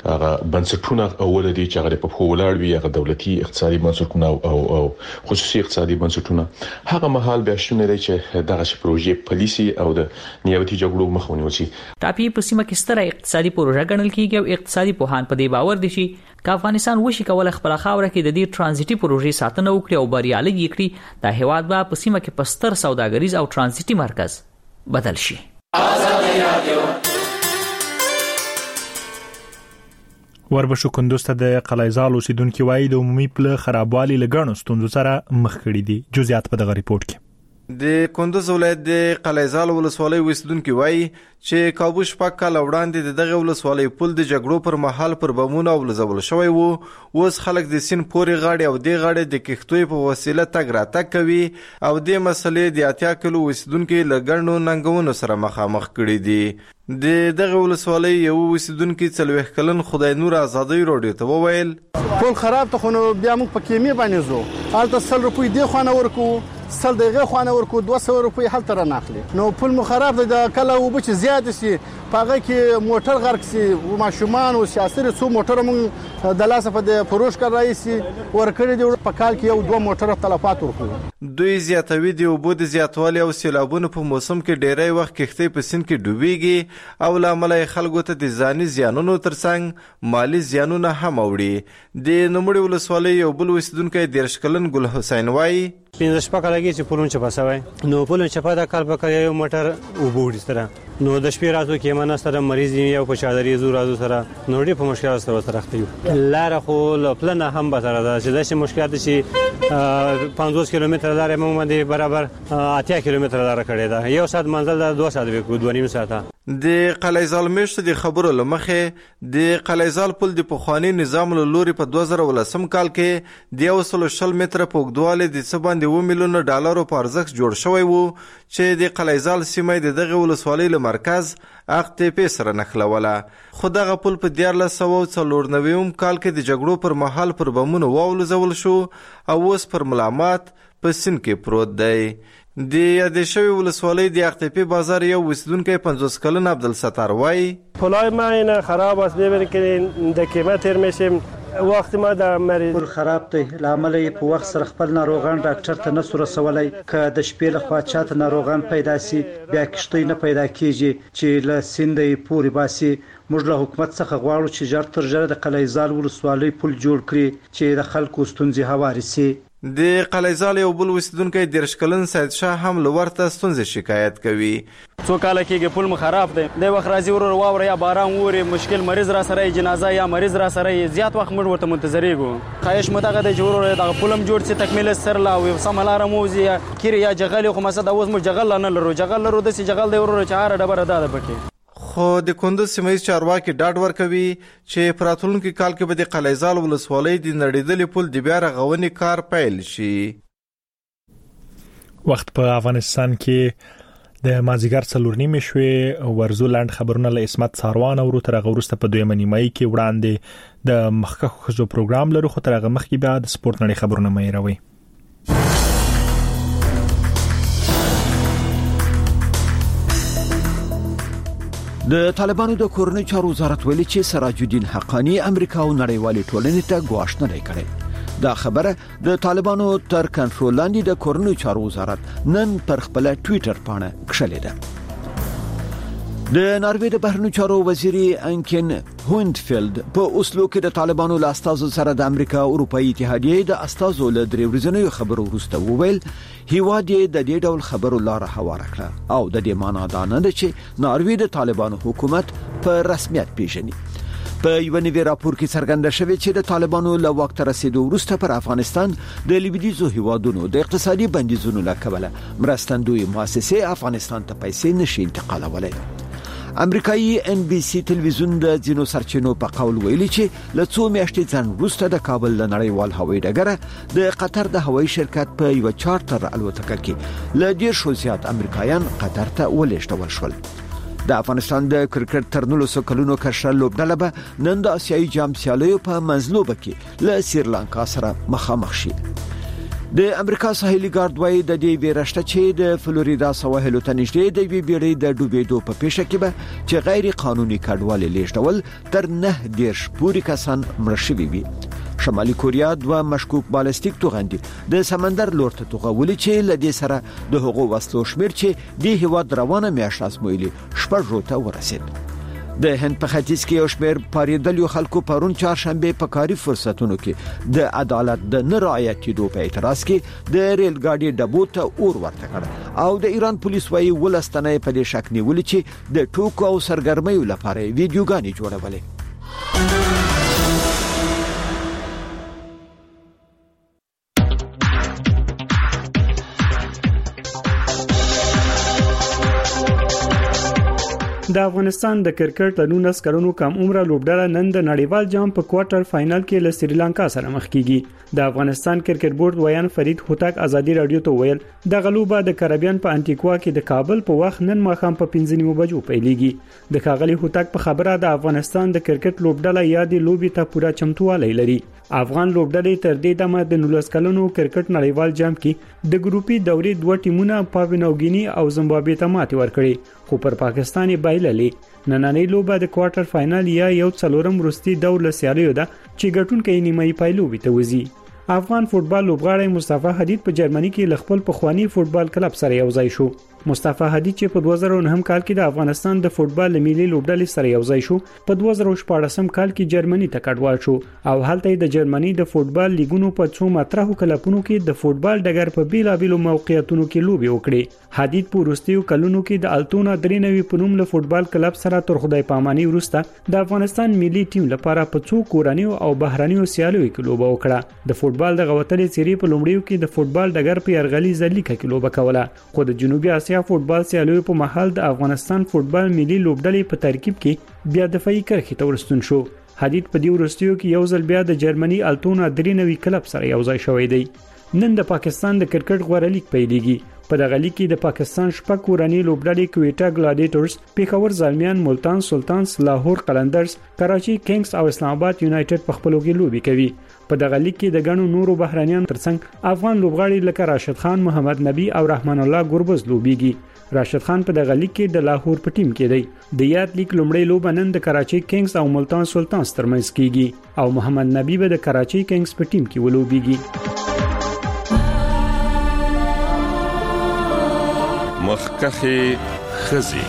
بنسټونه ولري چې هغه په ولاړ وي، هغه دولتي اقتصادي بنسټونه او خصوصي اقتصادي بنسټونه، هغه مهال به شونه لري چې دغه پروژې پالیسي او د نیابتي جګړو مخه ونیسي. ټاپي په سیمه کې ستره اقتصادي پروژه ګڼل کیږي او اقتصادي پوهان په دې باور دي چې افغانستان وشي کول خپل خاوره کې د دې ترانزیټي پروژې ساتنه وکړي او بریالي کړي. د هیواد به په سیمه کې پستر سوداګریز او ترانزیټي مرکز بدل شي. وربشو کندوز ته د قلعه‌زال اوسیدونکو وایي د عمومي پل خرابوالي لګڼو ستونزو سره مخ کړي دي. جزئیات په دغه ریپورت کې. د کندوز ولایت د قلعه‌زال ولسوالۍ اوسیدونکو وایي چې کابوش پاک کال وړاندې دغه ولسوالۍ پل د جګړو پر مهال پر بمونو ولزول شوی وو. اوس خلک د سین پوري غاړي او د غاړي د کښتوی په وسیله تګ راتګ کوي او د مسلې د 80 کیلو اوسیدونکو لګړنو ننګونو سره مخامخ کړي دي. د دغه ولسوالۍ یو اوسیدونکو 40 کلن خدای نور آزادۍ روډیو ته وویل پل خراب ته خو بیا موږ په کیمې باندې زو الته 100 روپۍ دی خو نه ورکو 100 دقیقه خو نه ورکو 200 روپۍ حل تر نه اخلي. نو پل مو خراب د کله وب چې زیات شي پاغه کې موټر غرق سي ماشومان او سیاسي څو موټر مون د لاسه په د فروش کار راځي ورکړي دی په کال کې یو 2 موټر تلفات ورکو. دوی زیاتوي دی وبو د زیاتوالي او سیلابونو په موسم کې ډیری وخت کښتۍ په سین کې ډوبېږي او لامل خلکو ته د ځاني زیانونو ترڅنګ مالی زیانونه هم اوړي. د نوموړي ولسوالۍ یو بل اوسیدونکی 13 کلن ګل حسین وایي 15 شپه لګي چې پلون چپا سوی نو پلون چپا د کال په یو موټر وبوړي سره نو د شپې راتو کې منه سره مریض یو په چادرې زو رازو سره نو ډېر په مشکل سره راختي لار خو پلن هم به سره ده چې د مشکلات شي 50 کیلومتر لار مو باندې برابر 80 کیلومتر لار کړې ده. یو ساعت منزل ده 2 ساعت وکړو 2.5 ساعته. د قلعه‌زال مشت د خبرو لمخه د قلعه‌زال پل د پخوانی نظام له لوري په 2010 کال کې د 120 متر په اوږدوالی د څه باندې 1 میلیون ډالرو په ارزښت جوړ شوی وو چې د قلعه‌زال سیمه د دغه ولسوالۍ له مرکز اقتپې سره نښلوله. خو دغه پل په 1494 کال کې د جګړو پر مهال پر بمونو واولزول شو او اوس پر ملامت په سین کې پروت دی. د یادې شوی ولسوالۍ د اقتپې بازار یو اوسیدونکی 50 کلن عبدالستار وایي پلای ما این خراب است ببینید که در کیمه تیر میشیم وخت ما د مریض خراب دی لامل په وخت سره خپل ناروغان ډاکټر ته نه رسولای ک د شپې له خوا چاته ناروغان پیدا سي بیا کشته نه پیدا کیږي چې له سیندې پوري باسي موږ له حکومت څخه غواړو چې ژر تر ژره د قلعهزال ولسوالۍ پل جوړ کړي چې د خلکو ستونزې هواري سي. د قلعهزال یو بل اوسیدونکو د رشکلن سید شاه هم لورته ستونزې شکایت کوي. څو کال کېږي پل خراب دی د وخت راځي ورور واور یا باران ووري مشکل مریض را سره جنازه یا مریض را سره زیات وخت موږ ورته منتظرېږو. خواهش متغه د جوړور د پلم جوړ سي تکمیل سر لا او سملار موزي کیری یا جغل خو مسد اوس موږ جغل نه لرو جغل لرو د سي جغل دی ورور چاره ډبره ده پکې. خو د کندوز سیمه چارواکي ډاډ ورکوي چې پراتلونکو کال کې به د قلعهزال ولسوالۍ د نړیدلې پل د بیا رغونې کار پیل شي. وخت په افغانستان کې د مازیګر 4:30 شوې ورزو لاند خبرونه له اسمت ساروان او تر غورسته په 2 نیمه کې وړاندې د مخکخ خزو پروګرام لرو خو تر هغه مخکې بیا د سپورت نړۍ خبرونه مې راوي. د طالبانو د کورنۍ چارو وزارت ویلي چې سراج الدین حقانی امریکا او نړیوالې ټولنې ته ګواښ نه کړي. دا خبره د طالبانو تر کنټرول لاندې د کورنۍ چارو وزارت نن پر خپل ټوئیټر باندې کښلې ده. د ناروې د بهرنیو چارو وزیر انکن هوندفیلد په اوسلو کې د طالبانو له استازو سره د امریکا او اروپאי اتحادیې د استازو له درې ورځنیو خبرو وروسته وویل هیواد یې د دې ډول خبرو لار هواره کړه او د دې معنی دا نه ده چې ناروې د طالبانو حکومت په رسمیت پیژني. په یو نوي راپور کې څرګنده شوی چې د طالبانو له وخت رسیدو وروسته پر افغانستان د لویدیځو هیوادونو د اقتصادي بندیزونو له کبله مرستندوی مؤسسې افغانستان ته پیسې نشي انتقالولای. امریکایي NBC تلویزیون د ځینو سرچینو په قول ویلي چې له څو میاشتې ځان وروسته د کابل له نړیوال هوایي ډګر د قطر د هوایي شرکت په یو چارټر الوتکه کې له ډیر شو زیات امریکایان قطر ته ولېږدول شول. د افغانستان د کرکټ تر 900 کلونو کشر لوبډله به نن د آسیایي جام سیالیو په منځلوبه کې له سریلانکا سره مخامخ شي. د امریکا ساحلي ګارد وايي د دې ویرشته چې د فلوریدا سواحلو ته نږدې د بیړۍ د ډوبېدو په پیښه کې به چې غیر قانوني کډوالۍ لیږدول تر 9 پورې کسان مړ شوي وي. شمالي کوریا دوه مشکوک بالستیک توغندي د سمندر لور ته توغولي چې لدې سره د حقوق وسلو شمیر چې د هیواد روانه میاشت اسمویلي شپږ ته ورسید. د هند په ختیځ کې یو شمېر پاریدلیو خلکو پرون چهارشنبه په کاري فرصتونو کې د عدالت د نه رعایت کېدو په اعتراض کې د ریل ګاډي ډبو ته اور ورته کړ او د ایران پولیس وايي ولستنه په دې شک نیولې چې د ټوکو او سرګرمیو لپاره ویډیوګانې جوړولې. د افغانستان د کرکټ د 19 کلونو کم عمره لوبډله نن د نړیوال جام په کوارټر فائنل کې له سریلانکا سره مخ کیږي. د افغانستان کرکټ بورډ ویان فرید هوتک ازادي رادیو ته ویل د غلوبه د کریبیان په انټیګوا کې د کابل په وخت نن ماښام په 15 بجو پیلېږي. د ښاغلي هوتک په خبره د افغانستان د کرکټ لوبډله یادې لوبي ته پوره چمتووالی لري. افغان لوبډلې تر دې دمه د 19 کلونو کرکټ نړیوال جام کې د ګروپي دورې دوه ټیمونه پاپوا نوګینی او زیمبابوې ته ماتې ورکړې خو پر پاکستان بایللې. نننۍ لوبه د کوارټر فائنل یا یو څلورم وروستي دور له سیالیو ده چې ګټونکي نیمایي پایلوبي ته وځي. افغان فوتبال لوبغاړی مصطفی حدید په جرمني کې ل خپل پخوانی فوتبال کلب سره یوځای شو. مصطفی حدید چې په 2009 کال کې د افغانستان د فوتبال ملي لوبډلې سره یوځای شو په 2014 کال کې جرمني ته کډوال شو او هلته د جرمني د فوتبال لیګونو په څو مطرحو کلبونو کې د فوتبال ډګر په بیلابیلو موقعیتونو کې لوبي وکړي. حدید په وروستیو کلونو کې د التونا 93 په نوم له فوتبال کلب سره تر خدای پاماني وروسته د افغانستان ملي ټیم لپاره په څو کورنیو او بهرنیو سیالیو کې لوبه وکړه. د فوتبال د غوتلې سری په لومړیو کې د فوتبال ډګر په یرغلي ځلیکه کې لوبه کوله خو د جنوبي اسیا فوتبال سیالیو په محل د افغانستان فوتبال ملي لوبډلې په ترکیب کې بیا دفاعي کرښې ته ورستون شو. حدید په دې وروستیو کې یو ځل بیا د جرمني التونا 93 کلب سره یوځای شوی دی. نن د پاکستان د کرکټ غوړه لیګ پیلېږي. په دغه لیګ کې د پاکستان شپږ کورنۍ لوبډلې کویټا ګلاډیټورز، پیښور زلمیان، ملتان سلطانز، لاهور قلندرز، کراچي کینګز او اسلام آباد یونایټډ په خپلو کې لوبي کوي. په دغه لیک کې د غنو نورو بهرانيانو ترڅنګ افغان لوبغاړي لکه راشد خان، محمد نبی او رحمان الله ګربز لوبيږي. راشد خان په دغه لیک کې د لاهور په ټیم کې دی. د یاد لیک لومړی لوب نن د کراچي کینګز او ملتان سلطانز ترمنځ کیږي او محمد نبی به د کراچي کینګز په ټیم کې ولوبيږي. مخکخي خزي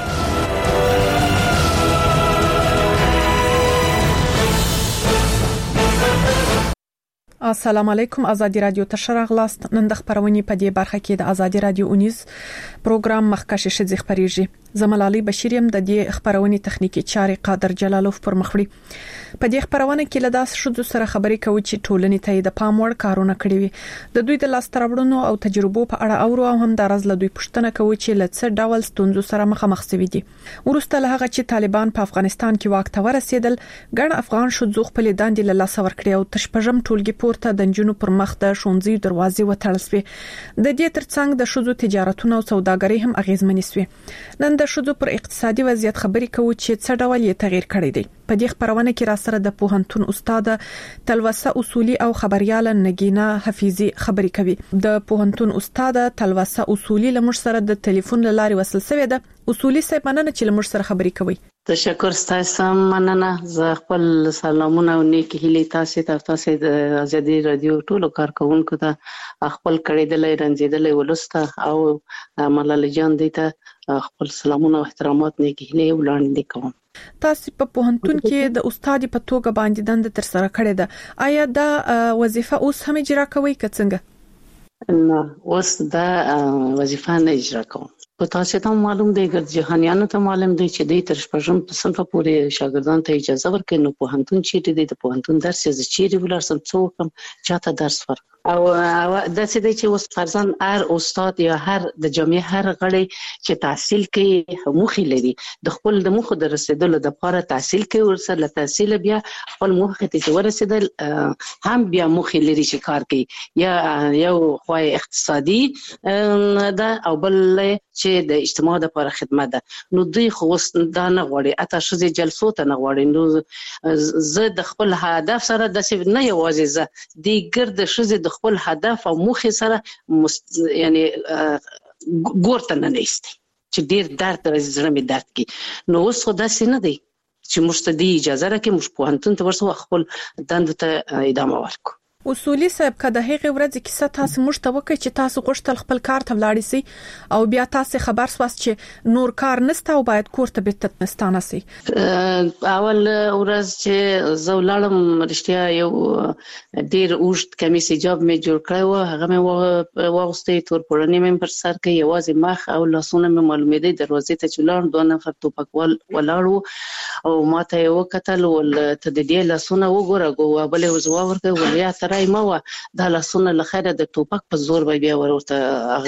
السلام علیکم. ازادي رادیو ته شراغلاست. نن د خبرونې په دې برخه کې د ازادي رادیو اونیز پروګرام مخکشه شذ خبريږي. زملالي بشیریم د دې خبرونې تخنیکی چارې قادر جلالوف پر مخړي. په دې خبرونه کې له داس شذو سره خبرې کوي چې ټولنې ته د پام وړ کارونه کړی وي. د دوی د لاستربړونو او تجربو په اړه اورو او هم د راز له دوی پوښتنه کوي چې له څه ډول ستونزو سره مخامخ شوي دي. ورسته له هغه چې طالبان په افغانستان کې واک ته ورسېدل، ګڼ افغان شذو خپل داندې له لاس ورکړي او تشپژم ټولګي پورته د جنونو پر مخ د شونځي دروازې وتړل شوې. د دې ترڅنګ د شذو تجارتونه او سوداګري هم اغیزمنې شوې. نن د شذو پر اقتصادي وضعیت خبرې کوي چې څه ډول یې تغییر کړی دی. په دې خبرونه کې را سره د پوهنتون استاد تلوسه اصولي او خبريال نگینا حفیظي خبرې کوي. د پوهنتون استاد تلوسه اصولي لمر سره د ټلیفون لارې وصل شوی ده. اصولي صاحب مننه چې لمر سره خبرې کوي. تشکر ستاسو مننه. زه خپل سلامونه او نیکی هیلې تاسو د ازادي رادیو ټولو کارکونکو ته خپل کړیدلې رنځیدلې ولسته او ملالۍ جان دې ته خپل سلامونه او احترامات نیکی هیلې وړاندې کوم. تاسو په پوهنتون کې د استاد په توګه باندې دند تر سره کړې ده. آیا دا وظیفه اوس هم اجرا کوي که څنګه؟ نه، اوس دا وظیفه نه اجرا کوم. په تاسو ته معلوم دی ګر جهانیانو ته معلوم دی چې د تر شپږم صنف پورې شاګردانو ته اجازه ورکړي. نو پوهنتون چې د پوهنتون درس یې چیرې ولرسم څوک چاته درس ورک او د څه دی چې اوس فرضاً هر استاد یا هر د جامعه هر غړي چې تحصیل کوي موخي لري، د خپل د موخو د رسیدلو لپاره تحصیل کوي، ورسره له تحصیل بیا خپل موخه ته ورسیدل هم بیا موخي لري چې کار کوي. یا یو خو اقتصادي دا او بل چې د اجتماع لپاره خدمت ده. نو دوی خو دا نه غواړي، اته شوزي جلسو ته نه غواړي. نو زه د خپل هدف سره د څه نه یوازې زه د ګرد شوزي د خپل هدف او موخه سره یعنی ګورته نه نيستي چې ډیر درد زړه می درد کی. نو اوس خو داسې نه دی چې مستدی اجازه راکې مش پوهنتون ته ورسو خپل دند ته ادامه ورکو. اصولي صاحب کده هغه ورځ کیسه تاسو مشته وکړي چې تاسو غوښتل خپل کار ته ولاړ شئ او بیا تاسو خبر سواس چې نور کار نسته او باید کور ته بیت نستانه شئ. اول ورځ چې زه ولاړم رښتیا یو ډیر اوږد کمیس حجاب مې جوړ کړو، هغه مې واغستې تور پړنې مې پر سر کې یوازې مخ او لاسونه مې معلومېدې. دروازې ته چلان دوه نفر توپکوال ولاړو او ماته یو کتل ول ته د دې لاسونه وګوره ګو بلې وزوا ورته ولیا راي مو دا لاسونه لخيره د توپک په زور بیا ورته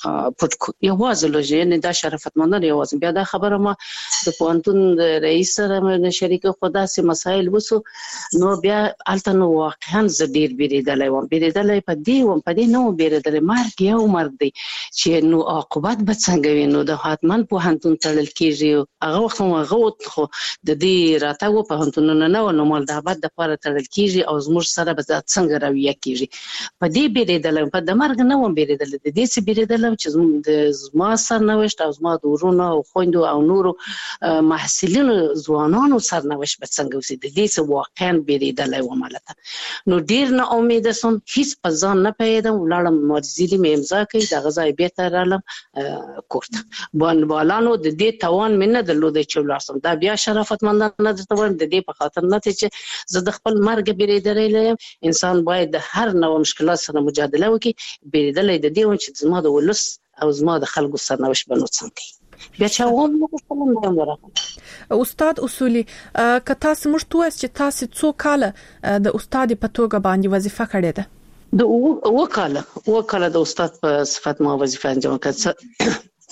پټ یوازې لږه دا شرفتمندانه یوازې بیا دا خبره ما د پوهنتون رئیس سره مې شریک خدا سي مسائل وسو. نو بیا الته نو واقعا ز ډیر بیریدلې په دې نو بیریدلې مارګ یو مرګ دی چې نو عاقبت به څنګه وي. نو د حتمان پوهنتون تړل کیږي هغه وخت هغه خو د دې راتګو پوهنتونونه نه مال د ابد لپاره تړل کیږي او زموږ سره به څنګه رویه کیږي. په دې بیریدلې په د مرګ نه بیریدلې د دې سي بیریدلې چې د زما سرنوشت او زما د ورونو او خويندو او نورو محصلینو ځوانانو سرنوشت به څنګه وي. د دې څه واقعا بیریدلې و مالته. نو ډیر نه امید سم هیڅ په ځان نه پیدم ولړم مرزيلي مې امضا کړې د غزا به ترالم کوړه بانوالانو د دې توان منه د لود چولاسم دا بیا شرافتمندانه درته وایم. د دې په خاطر نه چې زه د خپل مرګ بیریدلې انسان باید د هر نوع مشکلات سره مجادله وکړي. بیریدلې د دې چې زما د ولس او زما د خلکو سرنوشت بنو څنګه بیا چې ووم نو کوم نه مرغه. استاد اصولي که تاسو موږ توه چې تاسو څو کاله د استاد په توګه باندې وظیفه کړې ده؟ د وکاله د استاد په صفت ما وظیفه انجام کړه.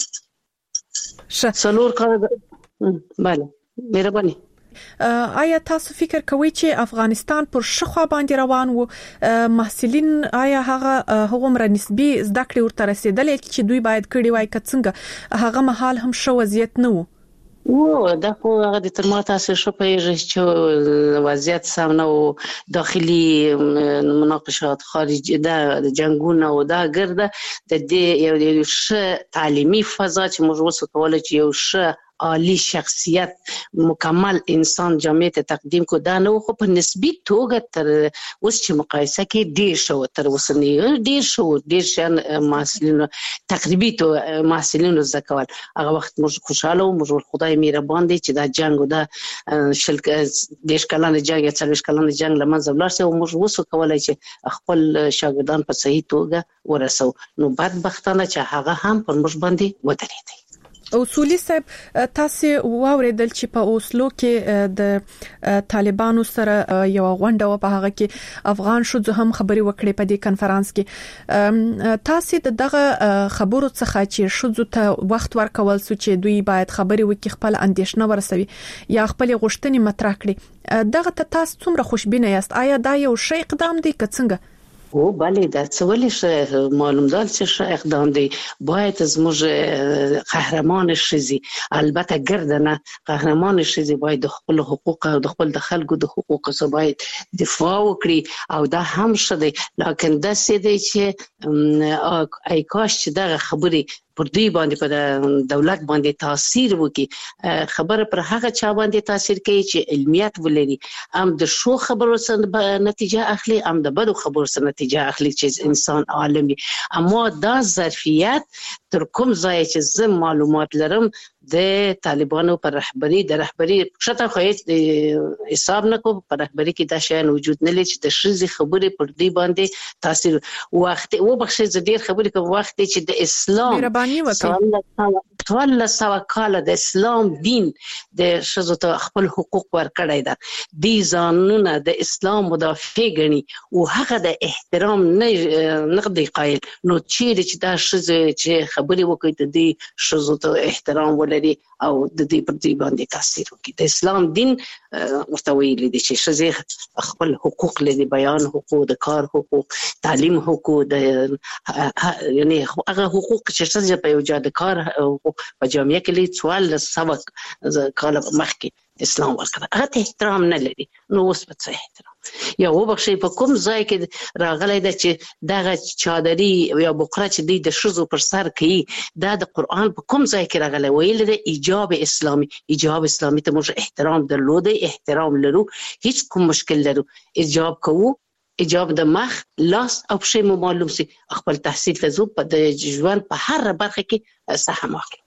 څلور کاله. بله مهرباني. آیا تاسو فکر کوئ چې افغانستان پر شخوا باندې روان وو؟ محصلین آیا هغه عمر نسبی زده کړې ورته رسیدلې چې دوی باید کړي وای که څنګه هغه مهال هم شو وضعیت نه وو؟ دا خو هغه د تر ما تاسو شو پیږي چې وضعیت سم نه او داخلي مناقشات خارجي د جنگونه او دا ګرده د دې یو ښه تعلیمي فضا چې موږ وسو کولای چې یو ښه عالی شخصیت مکمل انسان جامعه ته تقدیم کو دا نو خو په نسبی توګه تر اوس چې مقایسه کې ډیر شو تر اوسنی ډیر شان محصلینو تقریبي تو محصلینو زکول هغه وخت موږ خوشاله او موږ خدای مهربان دی چې دا جنگ او دا دیش کلان جنگ یا 40 کلان جنگ لمنځه ولاړ سي او موږ وسو کولای چې خپل شاګردان په صحیح توګه ورسو نو بدبختانه چې هغه هم پر موږ باندې ودرېدي. اصولي صاحب تاسو واوریدل چې په اوسلو کې د طالبانو سره یو غونډه و په هغه کې افغان شوزو هم خبري وکړي په دې کانفرنس کې تاسو دغه خبرو څخه چې شوزو ته وخت ورکول سو چې دوی باید خبري وکړي خپل اندیشنه ورسوي یا خپل غوښتنې مطرح کړي دغه تاسو څومره خوشبینه یاست آیا دا یو شی اقدام دی که څنګه؟ او بله دا څولې معلوم دال چې ښه اقدام دی باید زموږ قهرمان شزي البته ګردنه قهرمان شزي باید د خپل حقوق او د خپل د خلکو د حقوق څخه باید دفاع وکړي او دا هم شه دی لکه دا سې دی چې ای کاش چې دا خبري پر دوی باندې په دولت باندې تاثیر وکړي خبره پر هغه چا باندې تاثیر کوي چې علمیت ولري هم د شو خبرو سره نتیجه اخلي هم د بدو خبرو سره نتیجه اخلي چې انسان عالمي اما دا ظرفیت تر کوم ځای چې زم معلومات لرم د طالبانو پر رهبری د رهبری شته خو حساب نه کو پر رهبری کې دا شی وجود نه لري چې د شذ خبرې پر دوی باندې تاثیر وخت او بخښه زدير خبرې کوم وخت چې د اسلام ټول سوا کال د اسلام دین د شذ ته خپل حقوق ورکړی دا دي ځانونه د اسلام مدافع غني او هغه د احترام نه دی قایل نو چې دا شذ چې خبرې وکړي د دې شذ ته احترام ولري او د دې پر دې باندې تاثیر وکړي د اسلام دین ورته ویلي دي چې شذ خپل حقوق لري بیان حقوق د کار حقوق تعلیم حقوق د یعنی هغه حقوق چې شذ په یو ځای د کار په جامعه کې لې 14 سبق کال مخکې اسلام ورکړه هغه احترام نه لري نو اوس په احترام یا وبخښي په کوم ځای کې راغلی دا چې دغه چادري یا بقره چې د شذو پر سر کوي دا د قران په کوم ځای کې راغلی ویل د ایجاب اسلامي ته موږ احترام درلوده احترام لرو هیڅ کوم مشکل لرو ایجاب کوو ایجاب د مخ لاس او شی معلوم سي خپل تحصیل ته په د ژوند په هر برخه کې سهم اخلي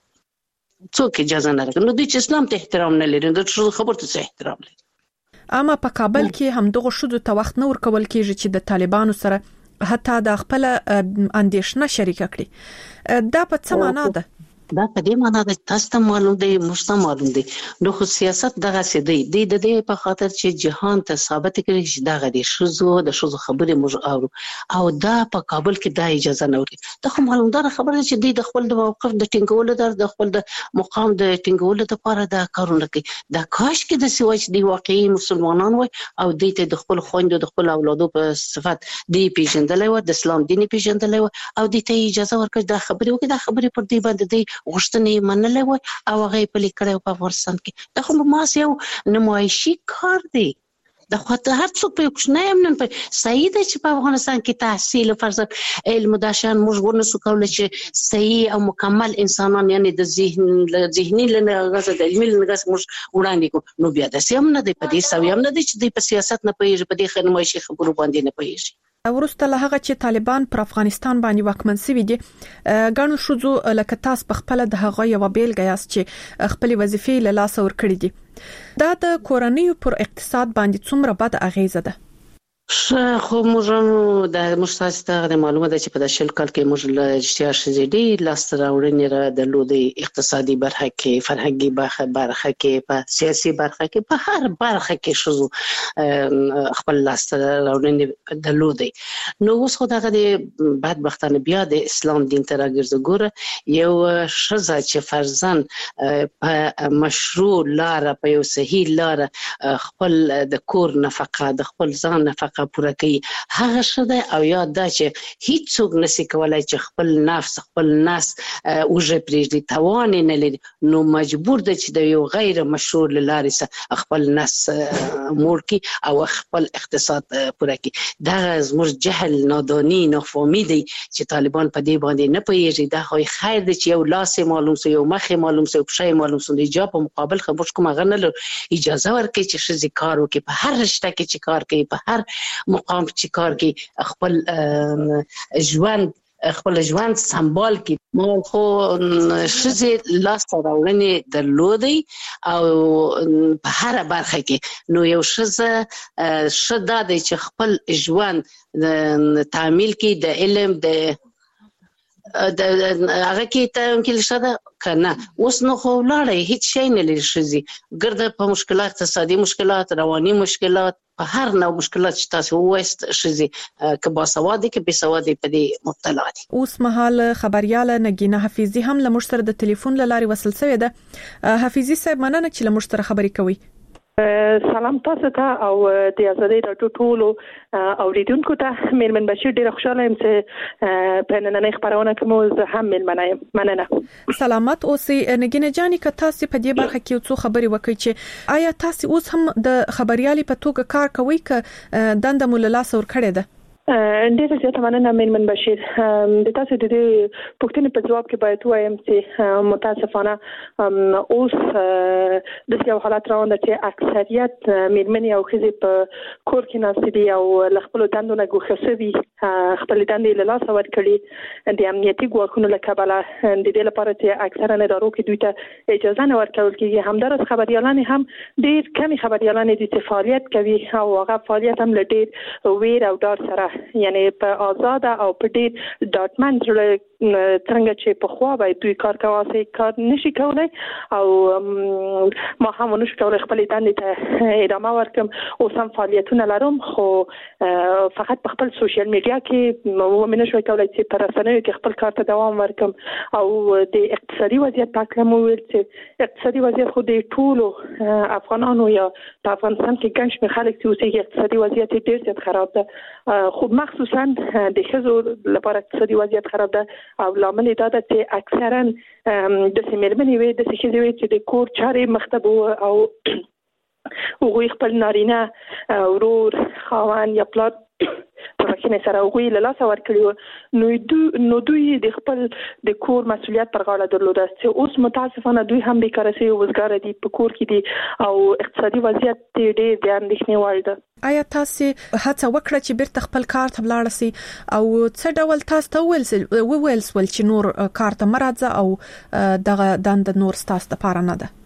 څوک اجازه نه لري نو د اسلام ته احترام نه لري د خبرو ته احترام لري اما په کابل کې هم دغه شذو ته وخت نه ورکول کیږي چې د طالبانو سره حتی د خپل اندیشنه شریک کړي دا په څه معنا ده دا په دې معنا ده تاسو ته معلوم دی مشته معلوم دی نو خو سیاست دغه سي دی د دې په خاطر چې جهان ته ثابت کړي چې دغه د شذو خبرې موږ اورو او دا په کابل کې دا اجازه نه ورکړي دا خو معلوم ده خبره چې د خپل د موقف د ټینګولو د خپل د مقام د ټینګولو لپاره دا کارونه کوي دا کاش کې د سوچ دی واقعي مسلمانان وي او د خپل خويندو د خپل اولادو په صفت دی پیژندلای و د اسلام دین پیژندلای و او د ته اجازه ورکړي دا خبرې وکړي دا خبرې پر دې باندې دی غوښتنې منلې و او هغه په لیکړو په افغانستان کې دا خو ماس یو نمایشي کار دی د خاطر هر څوک په کوښنه یمن په صحیح دی چې په افغانستان کې تحصیل فرض علم داشان موږ ورنسو کولای چې صحیح او مکمل انسانان یعنی د ذهني لنغزه د علمي لنغزه موږ وړاندې کو نو بیا د سیم نه دی په دې سویم نه دی چې د سیاست نه پیږي په دې خنمایشي خبرو باندې نه پیږي ورسته له هغه چې طالبان پر افغانستان باندې واکمن شوي دي غاڼو شوزو لکه تاسو په خپل د هغه یو بیلګه یاست چې خپل وظیفې له لاس ور کړې دي دا د کورنۍ پر اقتصاد باندې څومره بد اغیزه ده خو موږ د مستاسته معلومه ده چې په د شل کال کې موږ له اشتیا شزيدي لاستر اورنې را د لودي اقتصادي برخه کې فرهنګي برخه کې په سیاسي برخه کې په هر برخه کې شزو خپل لاستر اورنې د لودي نو اوس خو دغه د بدبختانه بیا د اسلام دین ته راګرځي ګوره یو شزه چې فرزن په مشروع لار په یو صحیح لار خپل د کور نفقه د خپل ځان نفقه طریقه پوره کوي هغه شته او یا دا چې هیڅ څوک نشي کولای چې خپل نفس اوجه پریږدي توان نه لري نو مجبور دی چې د یو غیر مشروع لارې خپل نفس مور کی او خپل اقتصاد پوره کی دا زموږ جهل نادانی نافهمی دی چې طالبان په دې باندې نه پوهیږي دا خو خیر دی چې یو لاس معلوم سي یو مخ معلوم سي او پښه معلوم سي د جواب مقابل خبر کوم غنل اجازه ورکړي چې شزي کار وکړي په هر رشته کې چې کار کوي په هر مقام چې کار کوي خپل ژوند سمبال کی مو خو شزي لاس راوړنې درلودي او په هر برخه کې نو یو شدا د چې خپل ژوند تعمیل کی د علم د هغه کې ته کې لشده کنه اوس نو خو لاړې هیڅ شي نه لري شزي ګرځي په مشکلات اقتصادي مشکلات رواني مشکلات په هر نوع مشکلات چې تاسو وایست شزي کبا سوادي کې به سوادي په دې مبتلا دي اوس مهال خبرياله نگینه حفیظي هم له مشترک د ټلیفون لاري وصل شوې ده حفیظي صاحب مننه چې له مشترک خبري کوي سلام تاسو ته او د آزادۍ راډیو ټولو اوریدونکو ته مېرمن بشیر ډیره خوشاله یم چې په نننۍ خبرونه کې مو زه هم مېلمنه یم مننه سلامت اوسئ نگینه جاني که تاسو په دې برخه کې څو خبري وکړئ چې آیا تاسو اوس هم د خبريالي په توګه کار کوئ ک دنده مو له لاس ور کړې ده ډیره زیاته مننه مېرمن بشیر د تاسو د پوښتنې په جواب کې باید وایم چې متاسفانه اوس د یو حالت روان دی چې اکثریت مېرمنې او ښځې په کور کې ناستې دي او خپل دندو نه ګوښه شوي خپل دندې له لاسه ورکړي د امنیتي ګواښونو له کبله د دې لپاره چې اکثره ادارو کې دوی ته اجازه نه ورکول کېږي همدارس خبريالان هم ډېر کمی خبريالان دي چې فعالیت کوي او هغه فعالیت هم له ډېر ویر او ډار سره یعنی په آزاد او په ډېر ډاټمن څنګه چې په خوا باید دوی کار کوي کار نشي کولای او ما هم نشو کولای خپل دندې ته ادامه ورکم او سم فعالیتونه لرم خو فقط په خپل سوشل میډیا کې مو نشو کولای چې پر رسنیو کې خپل کار ته دوام ورکم او د اقتصادي وضعیت په اړه مو ویل چې اقتصادي وضعیت خو د ټولو افغانانو یا په افغانستان کې ګڼ شمېر خلک چې اوسېږي اقتصادي وضعیت ډېر زیات خراب ده خو مخصوصا د ښځو لپاره اقتصادي وضعیت خراب ده او لامل دا ده چې اکثرا د سیمرمنې وي د ښځې وي چې د کور چارې مخته او هغوی خپل نارینه ورور خاوند یا پلار په مخینه سره هغوی له لاسه ورکړي نو دوی د خپل د کور مسؤلیت پر غاړه درلوده چې اوس متاسفانه دوی هم بیکاره شوي وزګاره دي په کور کې دي او اقتصادي وضعیت ډېر د اندېښنې وړ ده آیا تاسو هڅه وکړه چې بیرته خپل کار ته ولاړ شئ او څه ډول تاسو ته وویل سول چې نور کار ته مرزه او دغه دند نور تاسو لپاره نه ده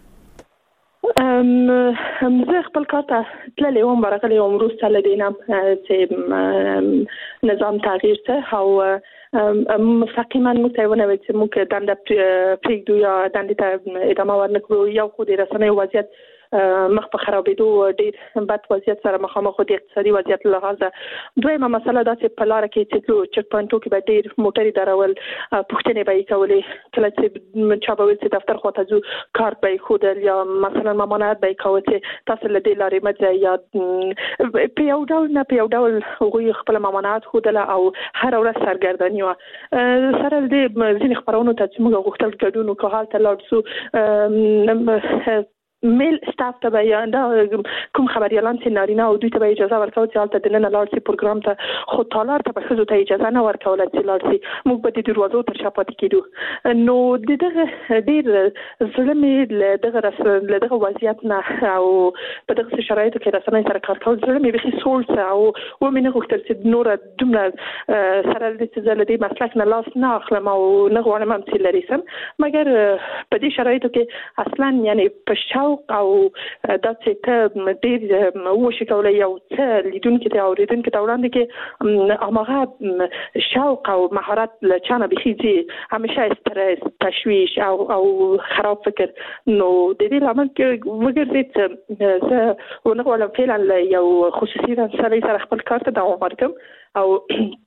زه خپل کار ته تللی وم ورغلی وم وروسته له دې نه چې نظام تغییر شه او مستقیما موږ ته ونه ویل چې موږ دنده پرېږدو یا دندې ته ادامه ورنکړو یو خو د رسنیو وضعیت مخ په خرابېدو ډېر بد وضعیت سره مخامخ د اقتصادي وضعیت له لحاظه دویمه مسله دا چې په لاره کې چې چک پوینټو کې به ډېر موټرې درول پوښتنې به یې کولې کله چې چا به ویل چې دفتر خواته ځو کارت به یې ښودل یا مثلا ممانعت به یې کوه چې تاسو له دې لارې مه ځئ یا په یو ډول نه په یو ډول هغوی خپله ممانعت ښودله او هره ورځ سرګرداني وه سره له دې ځینې خپرونو ته چې موږ غوښتل ګډون وکړو هلته لاړ شو میل سټاف ته به دا کوم خبريالان چې نارینه او دوی ته به اجازه ورکول چې حالت دننه لاړ شي پروګرام ته خو تالار ته به ښځو ته اجازه نه ورکوله چې لاړ شي موږ به د دروازو تر شا پاتې کېدو نو د دغه ډېر زړه مې له دغه وضعیت نه او په دغه شرایطو کې رسنۍ سره کار کول زړه مې بیخي سوړ شه او ومې نه غوښتل چې نوره دومره سره له دې چې زه له دې مسلک نه لاس نه اخلم او نه غواړم هم چې لرې سم مګر په دې شرایطو کې اصلا یعنی په شاو او دا چې ته ډېر وشي کولای یو څه لیدونکي ته اوریدونکي ته وړاندې کې هماغه شوق او مهارت له چا نه بیخي ځي همیشه استرس تشویش او خراب فکر نو د دې لامل کې وګرځي چې زه ونه غواړم فعلا یو خصوصي سره خپل کار ته دوام ورکړم او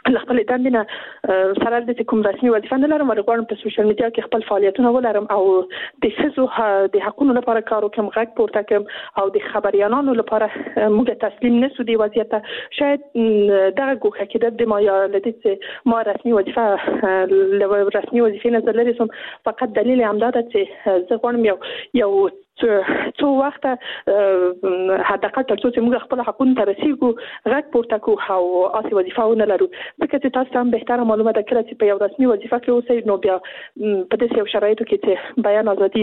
خپل دندنه سره د کوم رسمي وظیفه نه لرم ورغواړم په سوشل میډیا کې خپل فعالیتونه ولرم او د ښځو د حقوقو لپاره کار وکم غږ پورته کوم او د خبريالانو لپاره موږ تسلیم نسو دی وضعیت شاید دغه ګوښه کې د ما یا لدې ما رسمي وظیفه نه لرم فقط دلیل همدا ده چې زه غواړم یو څو وخت حداقل تر څو چې موږ خپل حقوقو ته رسیدو غږ پورته کوو او اصلي وظیفه ونه لرو ځکه چې تاسو هم بهتره معلومه ده کله چې په یو رسمي وظیفه کې اوسئ نو بیا په داسې یو شرایطو کې چې بیان ازادي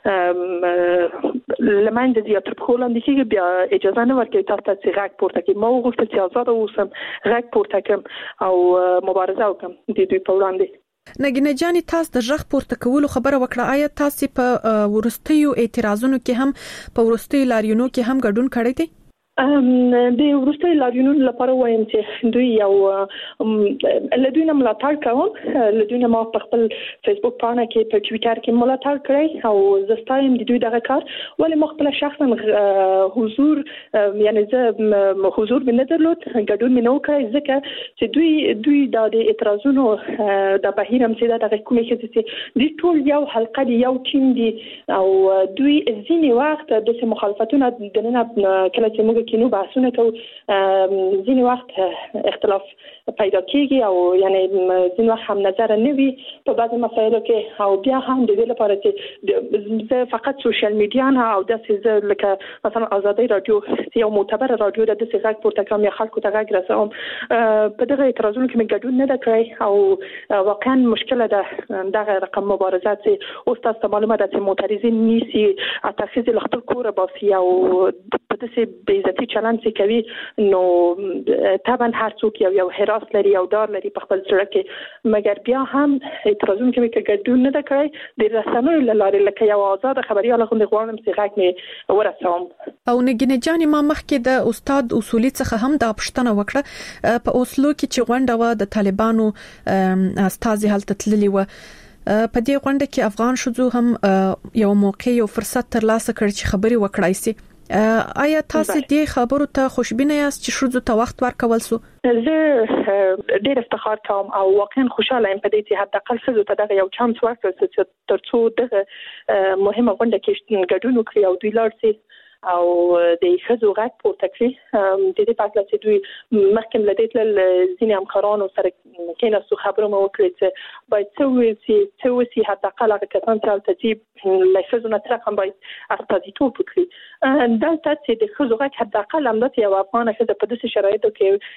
لمنځه ځي تر پخو لاندې کېږي بیا اجازه نه ورکوي تاسو ته چې غږ پورته کړئ ما وغوښتل چې ازاده اوسم غږ پورته کړم او مبارزه وکړم د دوی په وړاندې. نګینه جاني تاسو د ژغ پورته کولو خبره وکړه آیا تاسو په ورستیو اعتراضونو کې هم په ورستیو لاریونونو کې هم ګډون کړی دی؟ د ورستي لاریونونو لپاره وایم چې دوی یو لدوی نه ملاتړ کوم لدوی نه ما په خپل فیسبوک پاڼه کې په ټوئیټر کې ملاتړ کړی او زستایم د دوی دغه کار ولې مخبل شخصا حضور یعنی زه حضور به نه درلود ګډون مې نه وکړ ځکه چې دوی د اعتراضونو د بهیرم چې دغه کومې چې د ټول یو حلقه دی یو ټیم دی او دوی ځینې وخت د مخالفتونو د نه کله چې موږ کینو بحثونه کوو ځینې وخت اختلاف پیدا کیږي او یعنی ځینې وخت هم نظر نه وي په بعضي مسایلو کې او بیا هم د دې لپاره چې زه فقط سوشل میډیا نه او داسې زه لکه مثلا آزادي رادیو یو معتبر رادیو د داسې غږ پورته کوم یا خلکو ته غږ رسوم په دغه اعتراضونو کې مې ګډون نه کړی او واقعا مشکله ده دغه رقم مبارزات چې اوس تاسو معلومه ده چې معترضین نیسی اتخذ خپل کور باسي او په داسې بیزتی چلند چې کوي نو طبعا هر څوک یو حراس لري او دار لري په خپل سره کې مګر بیا هم اعتراضونه کوي چې ګډون نه کړی د رسنیو لارې لکه یو آزاد خبريال غوښنه غواړم چې غږ مې ورسوم. او نګینه جاني ما مخکې د استاد اصولي څخه هم د پښتنه وکړه په اوسلو کې چې غونډه و د طالبانو استاد هلته تللی و په دې غونډه کې افغان شوزو هم یو موقع یو فرصت ترلاسه کړ چې خبري وکړای شي آیا تاسو دې خبرو ته خوشبینه یاست چې شوزو ته وخت ورکول سو؟ زه ډېر افتخار کوم او واقعا خوشاله یم په دې چې حتی اقل څه ته دغه یو چانس ورکړل چې ترڅو دغه مهمه غونډه کې ګډون وکړي او دوی لاړ شي او د ښځو غږ پورته کړي د دې په اړه چې دوی مخکې لدې تل ځینې همکارانو سره کېناستو خبرو مو وکړي چې باید څه وسی حتی اقل هغه کسان چې هلته ځي له ښځو نه تر هم باید استازیتوب وکړي دلته چې د ښځو غږ حتی اقل همداسې یو افغانه ښځه په داسې شرایطو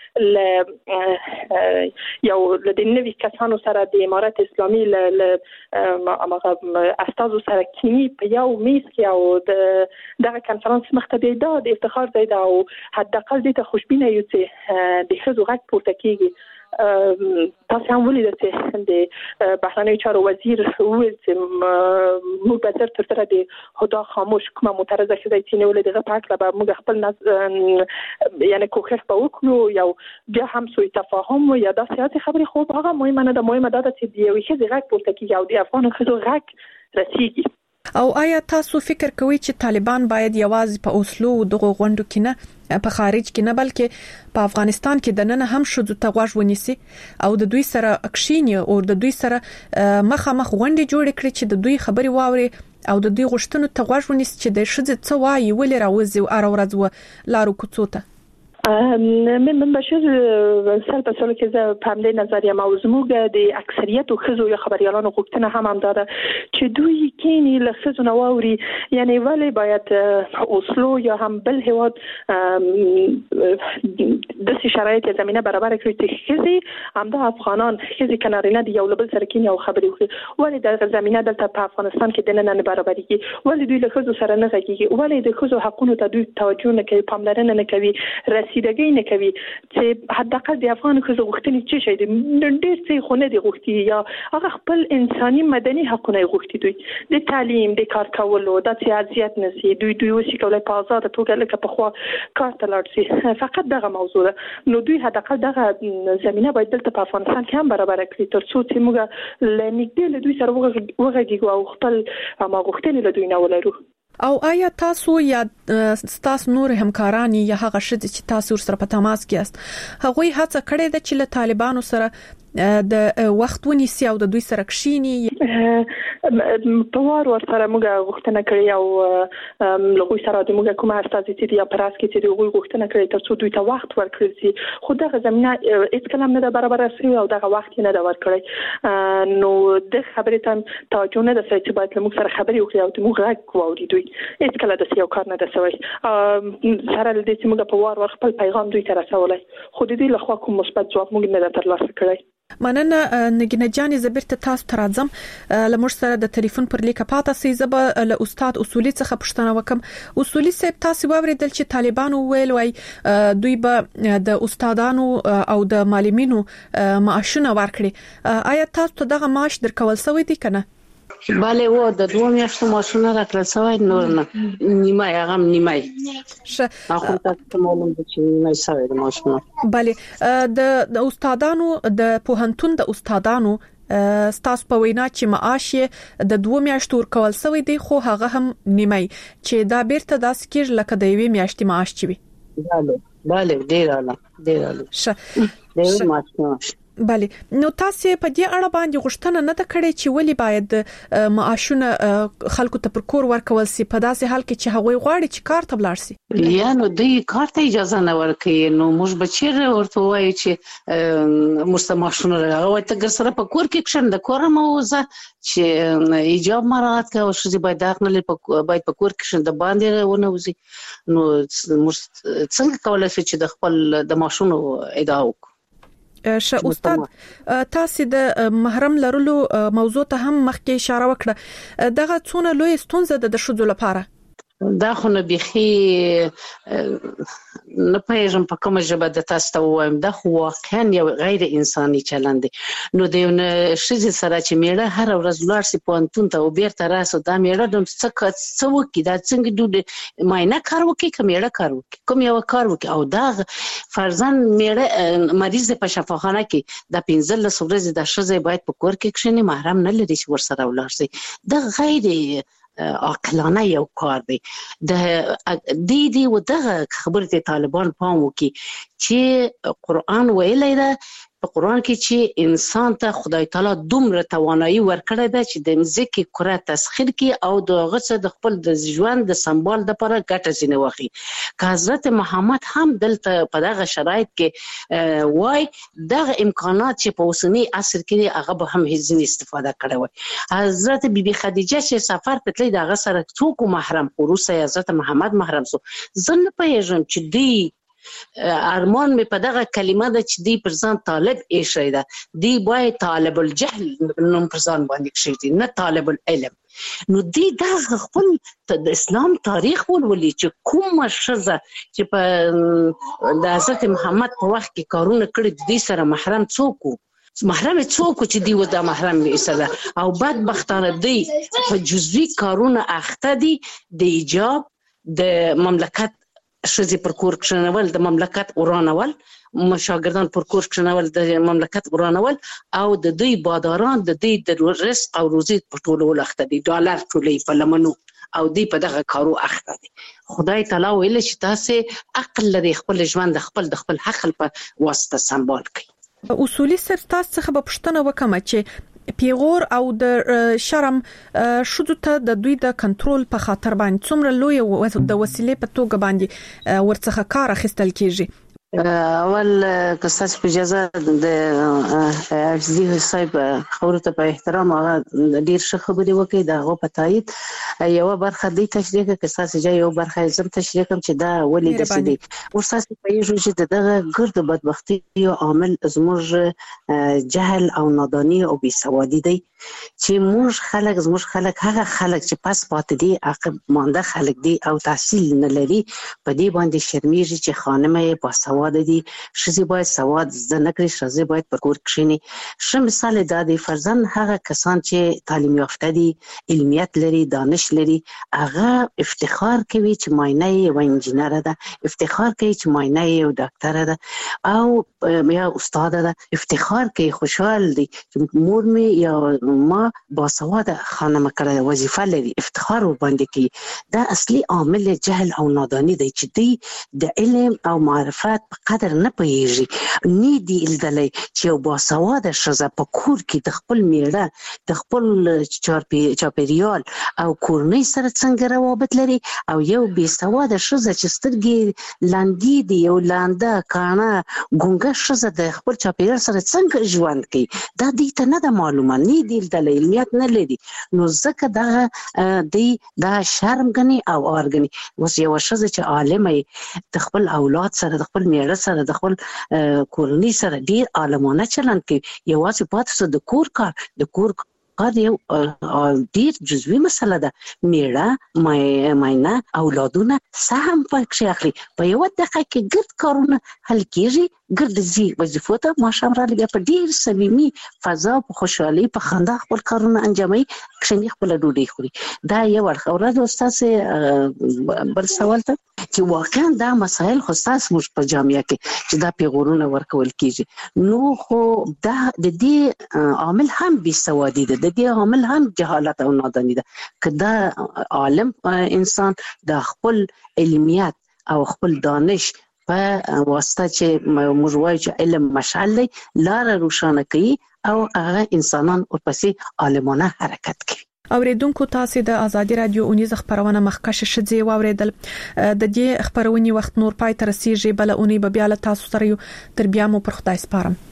کې یو له دې نوي کسانو سره د امارت اسلامي له استازو سره کینی په یو میز کې او دغه کنفرانس مخته د افتخار دی او حداقل دې ته خوشبینه یو چې د ښځو غږ پورته کیږي. تاسو هم ولیدل چې د بهرنیو چارو وزیر وویل چې موږ به تر سره د هدا خاموش کومه معترضه ښځه چې نیولې دغه په اړه به موږ خپل یعنی کوښښ به وکړو یا بیا هم سوء تفاهم یا د سیاسي خبرې خو هغه مهمه نه ده مهمه ده چې د یو ښځې غږ پورته کیږي او د افغان ښځو غږ رسیږي. او آیا تاسو فکر کوئ چې طالبان باید یوازې په اوسلو دغه غونډو کې نه په خارج کې نه بلکې په افغانستان کې د نن هم شوزو ته غوږ ونیسي او د دوی سره اکشینی او د دوی سره مخامخ غونډې جوړ کړي چې د دوی خبري واوري او د دوی غوښتنو ته غوږ ونیسي چې د شذ څه وایي ولې راوځي او ارورځ و لارو کوڅو ته من بشر سل په سره کې زه په همدې نظریه موضوع د اکثریت خزو یا خبريالانو غوښتنه هم داده چې دوی کینی له خزو نو اوري یعنی ولی باید اوسلو یا هم بل هواد د شرایط زمينه برابر کړي چې خزي هم د افغانان خزي کنارینه دی یو بل سره کینی او خبري وکړي ولی د زمينه دلته په افغانستان کې د نه برابرېږي ولی دوی له خزو سره نه غږیږي ولی د خزو حقوقو ته دوی توجه نه کوي پاملرنه نه کوي رسیدګي نه کوي چې حداقل د افغان خزو غوښتنې چې شي د ډېر څه خونه دي غوښتي یا هغه خپل انساني مدني حقونه غوښتي دوی د تعلیم د کار کولو د سیاست نسی دوی وسی کولای په آزاد توګه لکه په خوا کار ته لاړ شي فقط دغه موضوع ده نو دوی حداقل دغه زمينه باید دلته په افغانستان کې هم برابر کړي ترڅو چې موږ لنیګدل دوی سره وغږیږو او خپل ما غوښتنې له دوی نه ولرو. او آیا تاسو یا تاسو نور همکاران یا هغه شته چې تاسو سره په تماس کې است هغه هڅه کړې ده چې له طالبانو سره د وخت ونیسي او د دوی سره کښینی په وار سره موږ غوښتنه کړې او لغوي سره د موږ کومه استازي چې یا پراس کې چې دوی غوښتنه کړې ترڅو دوی ته وخت ورکړي شي خو دغه زمينه هیڅ کلام نه برابر شوی او دغه وخت نه دا ورکړي نو د خبرې ته توجه نه ده چې باید موږ سره خبرې وکړو او موږ غږ واوري دوی هیڅ کله د یو کار نه ده شوی سره د دې چې موږ په وار خپل پیغام دوی ته رسولای خو د دې لخوا کوم مثبت ځواب موږ نه ترلاسه کړی. مننه نګینه جان زبرت تاسو ترازم لمر سره د ټلیفون پر لیکه پاته سي زب له استاد اصولي څخه پښتنه وکم اصولي صاحب تاسو واوریدل چې طالبانو ویل وای دوی به د استادانو او د معلمینو معاشونه ورکړي آیا تاسو ته دغه معاش درکول سوی دي کنه؟ بله و د 2 میاشتو معاشونه راکړل سوی نور نه نیمه هغه نیمه اخو تاسو معلوم دي چې نیمه سوی د معاشونه بله د استادانو د پوهنتون د استادانو ستاسو په وینا چې معاش د 2 میاشتو ورکول سوی دی خو هغه هم نیمه چې دا بیرته داس کېږي لکه د 1 میاشتې معاش چوي بله ډیر اعلی بله نو تاسو په دې اړه باندې غوښتنه نه کړې چې ولی باید معاشونه خلکو ته پر کور ورکول سي په داسې حال کې چې هغوی غواړي چې کار ته ولاړ سي یا نو دوی کار ته اجازه نه ورکوي نو موږ بچیر ورته وایي چې مستماشونه راغوي ته ګر سره په کور کې کښن د کور موزه چې ایجاب مراد کا او شې باید داخله باید په کور کې د باندې ونوزي نو څنګه کولای شي چې د خپل د ماشونو ادعا وکړي استاد تاسو د محرم لرلو موضوع ته هم مخکې اشاره وکړه دغه څونه لوی ستونزه د شذو لپاره دا خو نه بيخي نه پېژم په کومه ژبه د تاسو ته وایم دا خو واقعا یو غیر انساني چلند دی نو د یو شذ سره چې میړه هر ورځ لاړ سي پونتون ته او بیرته راسو دا میړه د څه وکي دا څنګه دوی ماینه کار وکي کومه کار وکي کوم یو کار وکي او دا فرضاً میړه مریض په شفاخانه کې د 15 ورځې د شذ باید په کور کې کښنی محرم نه لري چې ور سره ولاړ سي دا غیر عاقلانه یو کار دی د دې ودغه خبرته طالبان پام وکي چې قرآن ویلی ده په قرآن کې چې انسان ته خدای تعالی دومره توانایي ورکړی ده چې د مځکې کره تسخیر کې او د غڅ د خپل د ژوند د سمبال د لپاره ګټه ځنه واخی که حضرت محمد هم دلته په دغه شرایط کې وای دغه امکانات چې په اوسنی عصر کې هغه به هم هیڅ استفاده کړي وای حضرت بیبي خدیجه چې سفر پتلې دغه سره څوک محرم وروسته حضرت محمد محرم سو زن په یژم چې دی ارمان می په دغه کلمه د چې دی پر ځان طالب ایشي ده دی باید طالب الجهل نوم پر ځان باندې کشي دي نه طالب العلم نو دی دا خپل د اسلام تاریخ ولولي چې کومه شزه چې په د حضرت محمد په وخت کې کارونه کړی دي سره محرم څوک محرم څوک چې دی و د محرم ایسله او بدبختانه دی په جزوی کارونه اخته دي د ایجاب د مملکت شزي پر کور کښنول د مملکت ورانول شاګردان پر کور کښنول د مملکت ورانول او د دوی باداران د دوی د رزق او روزي په ټولو اخته دي ډالر ټولې په لمنو او دی په دغه کارو اخته دي خدای تعالی ویل چې تاسو عقل لري خپل ژوند خپل حق په واسطه سمبال کړئ اصولي سر تاسو څخه په پښتنه وکم چې پیغور او د شرم شودو ته د دوی د کنټرول په خاطر باندې څومره لوی د وسیلې په توګه باندې ورڅخه کار اخیستل کیږي اول کساس په اجازه د حفظي صاحب خبرته په احترام هغه ډیر ښه خبرې وکړي دا غو په تایید یو برخه دی تشریح کساس جای یو برخه زم تشریح کوم چې دا ولې د سدي ورساس په یوه چې دغه ګرد بدبختی یو عامل زموږ جهل او نادانی او بي سوادي دی چې موږ خلک هغه خلک چې پس پاتې دي عقب مانده خلک دي او تحصیل نه لري په دې باندې شرمېږي چې خانمه باسواد باسواد دي شزي باید سواد زده نکړي شزي باید په کور کښینی ښه مثال دا دی فرضاً هغه کسان چې تعلیم یافته دي علمیت لري دانش لري هغه افتخار کوي چې ماینه یو انجینر ده افتخار کوي چې ماینه یو ډاکټر ده او یا استاد ده افتخار کوي خوشحال دي چې مور می یا ما باسواد خانم کړه وظیفه لري افتخار وباندې کوي دا اصلي عامل جهل او نادانی دی چې دی د علم او معرفت په قدر نه پوهیږي نه دی الدلې چې یو باسواد شزه په کور کې د خپل میړه د خپل چاپیریال او کورنۍ سره څنګه روابط لري او یو بې سواده شزه چې سترګې لاندې دی یو لانده کانه ګونګه شزه د خپل چاپیریال سره څنګه ژوند کوي دا دې ته نه د معلومه نه دی الدلې علمیت نه لري نو ځکه دا دی دا شرم غني او اورګني اوس یو شزه چې عالمه د خپل اولاد سره د خپل میړه سره د خپل کورنۍ سره ډیر عالمانه چلند کوي یوازې پاتې د کور کار د کور کار یو ډیر جزوي مسله ده میړه ماینه اولادونه سهم پکې اخلي په یو دقیقه کې ګرد کارونه حل کیږي ګرد زی وظیفه ته ماشام را لګي په ډیر صمیمي فضا په خوشحالي په خندا خپل کارونه انجامي کښنی خپل ډوډۍ خوري دا یو ورخوره استاد بل سوال ته چې واقعا دا مسائل خاص موږ په جامعه کې چې دا پیغورونه ورکول کیږي نو خو دا د دې عامل هم بي سوادي ده د دې عامل هم جهالت او نادانی ده کدا عالم انسان د خپل علمیت او خپل دانش په واسطه چې موږ وایو چې علم مشعل دی لار روښانه کوي او هغه انسانان ورپسې عالمانه حرکت کوي اوریدونکو تاسو د ازادي رادیو اونیز خبرونه مخکشه شځې واوریدل د دې خبرونې وخت نور پای تر رسیدي بل اونې به بیا له تاسو سره یو تر بیا مو پر خدای سپارم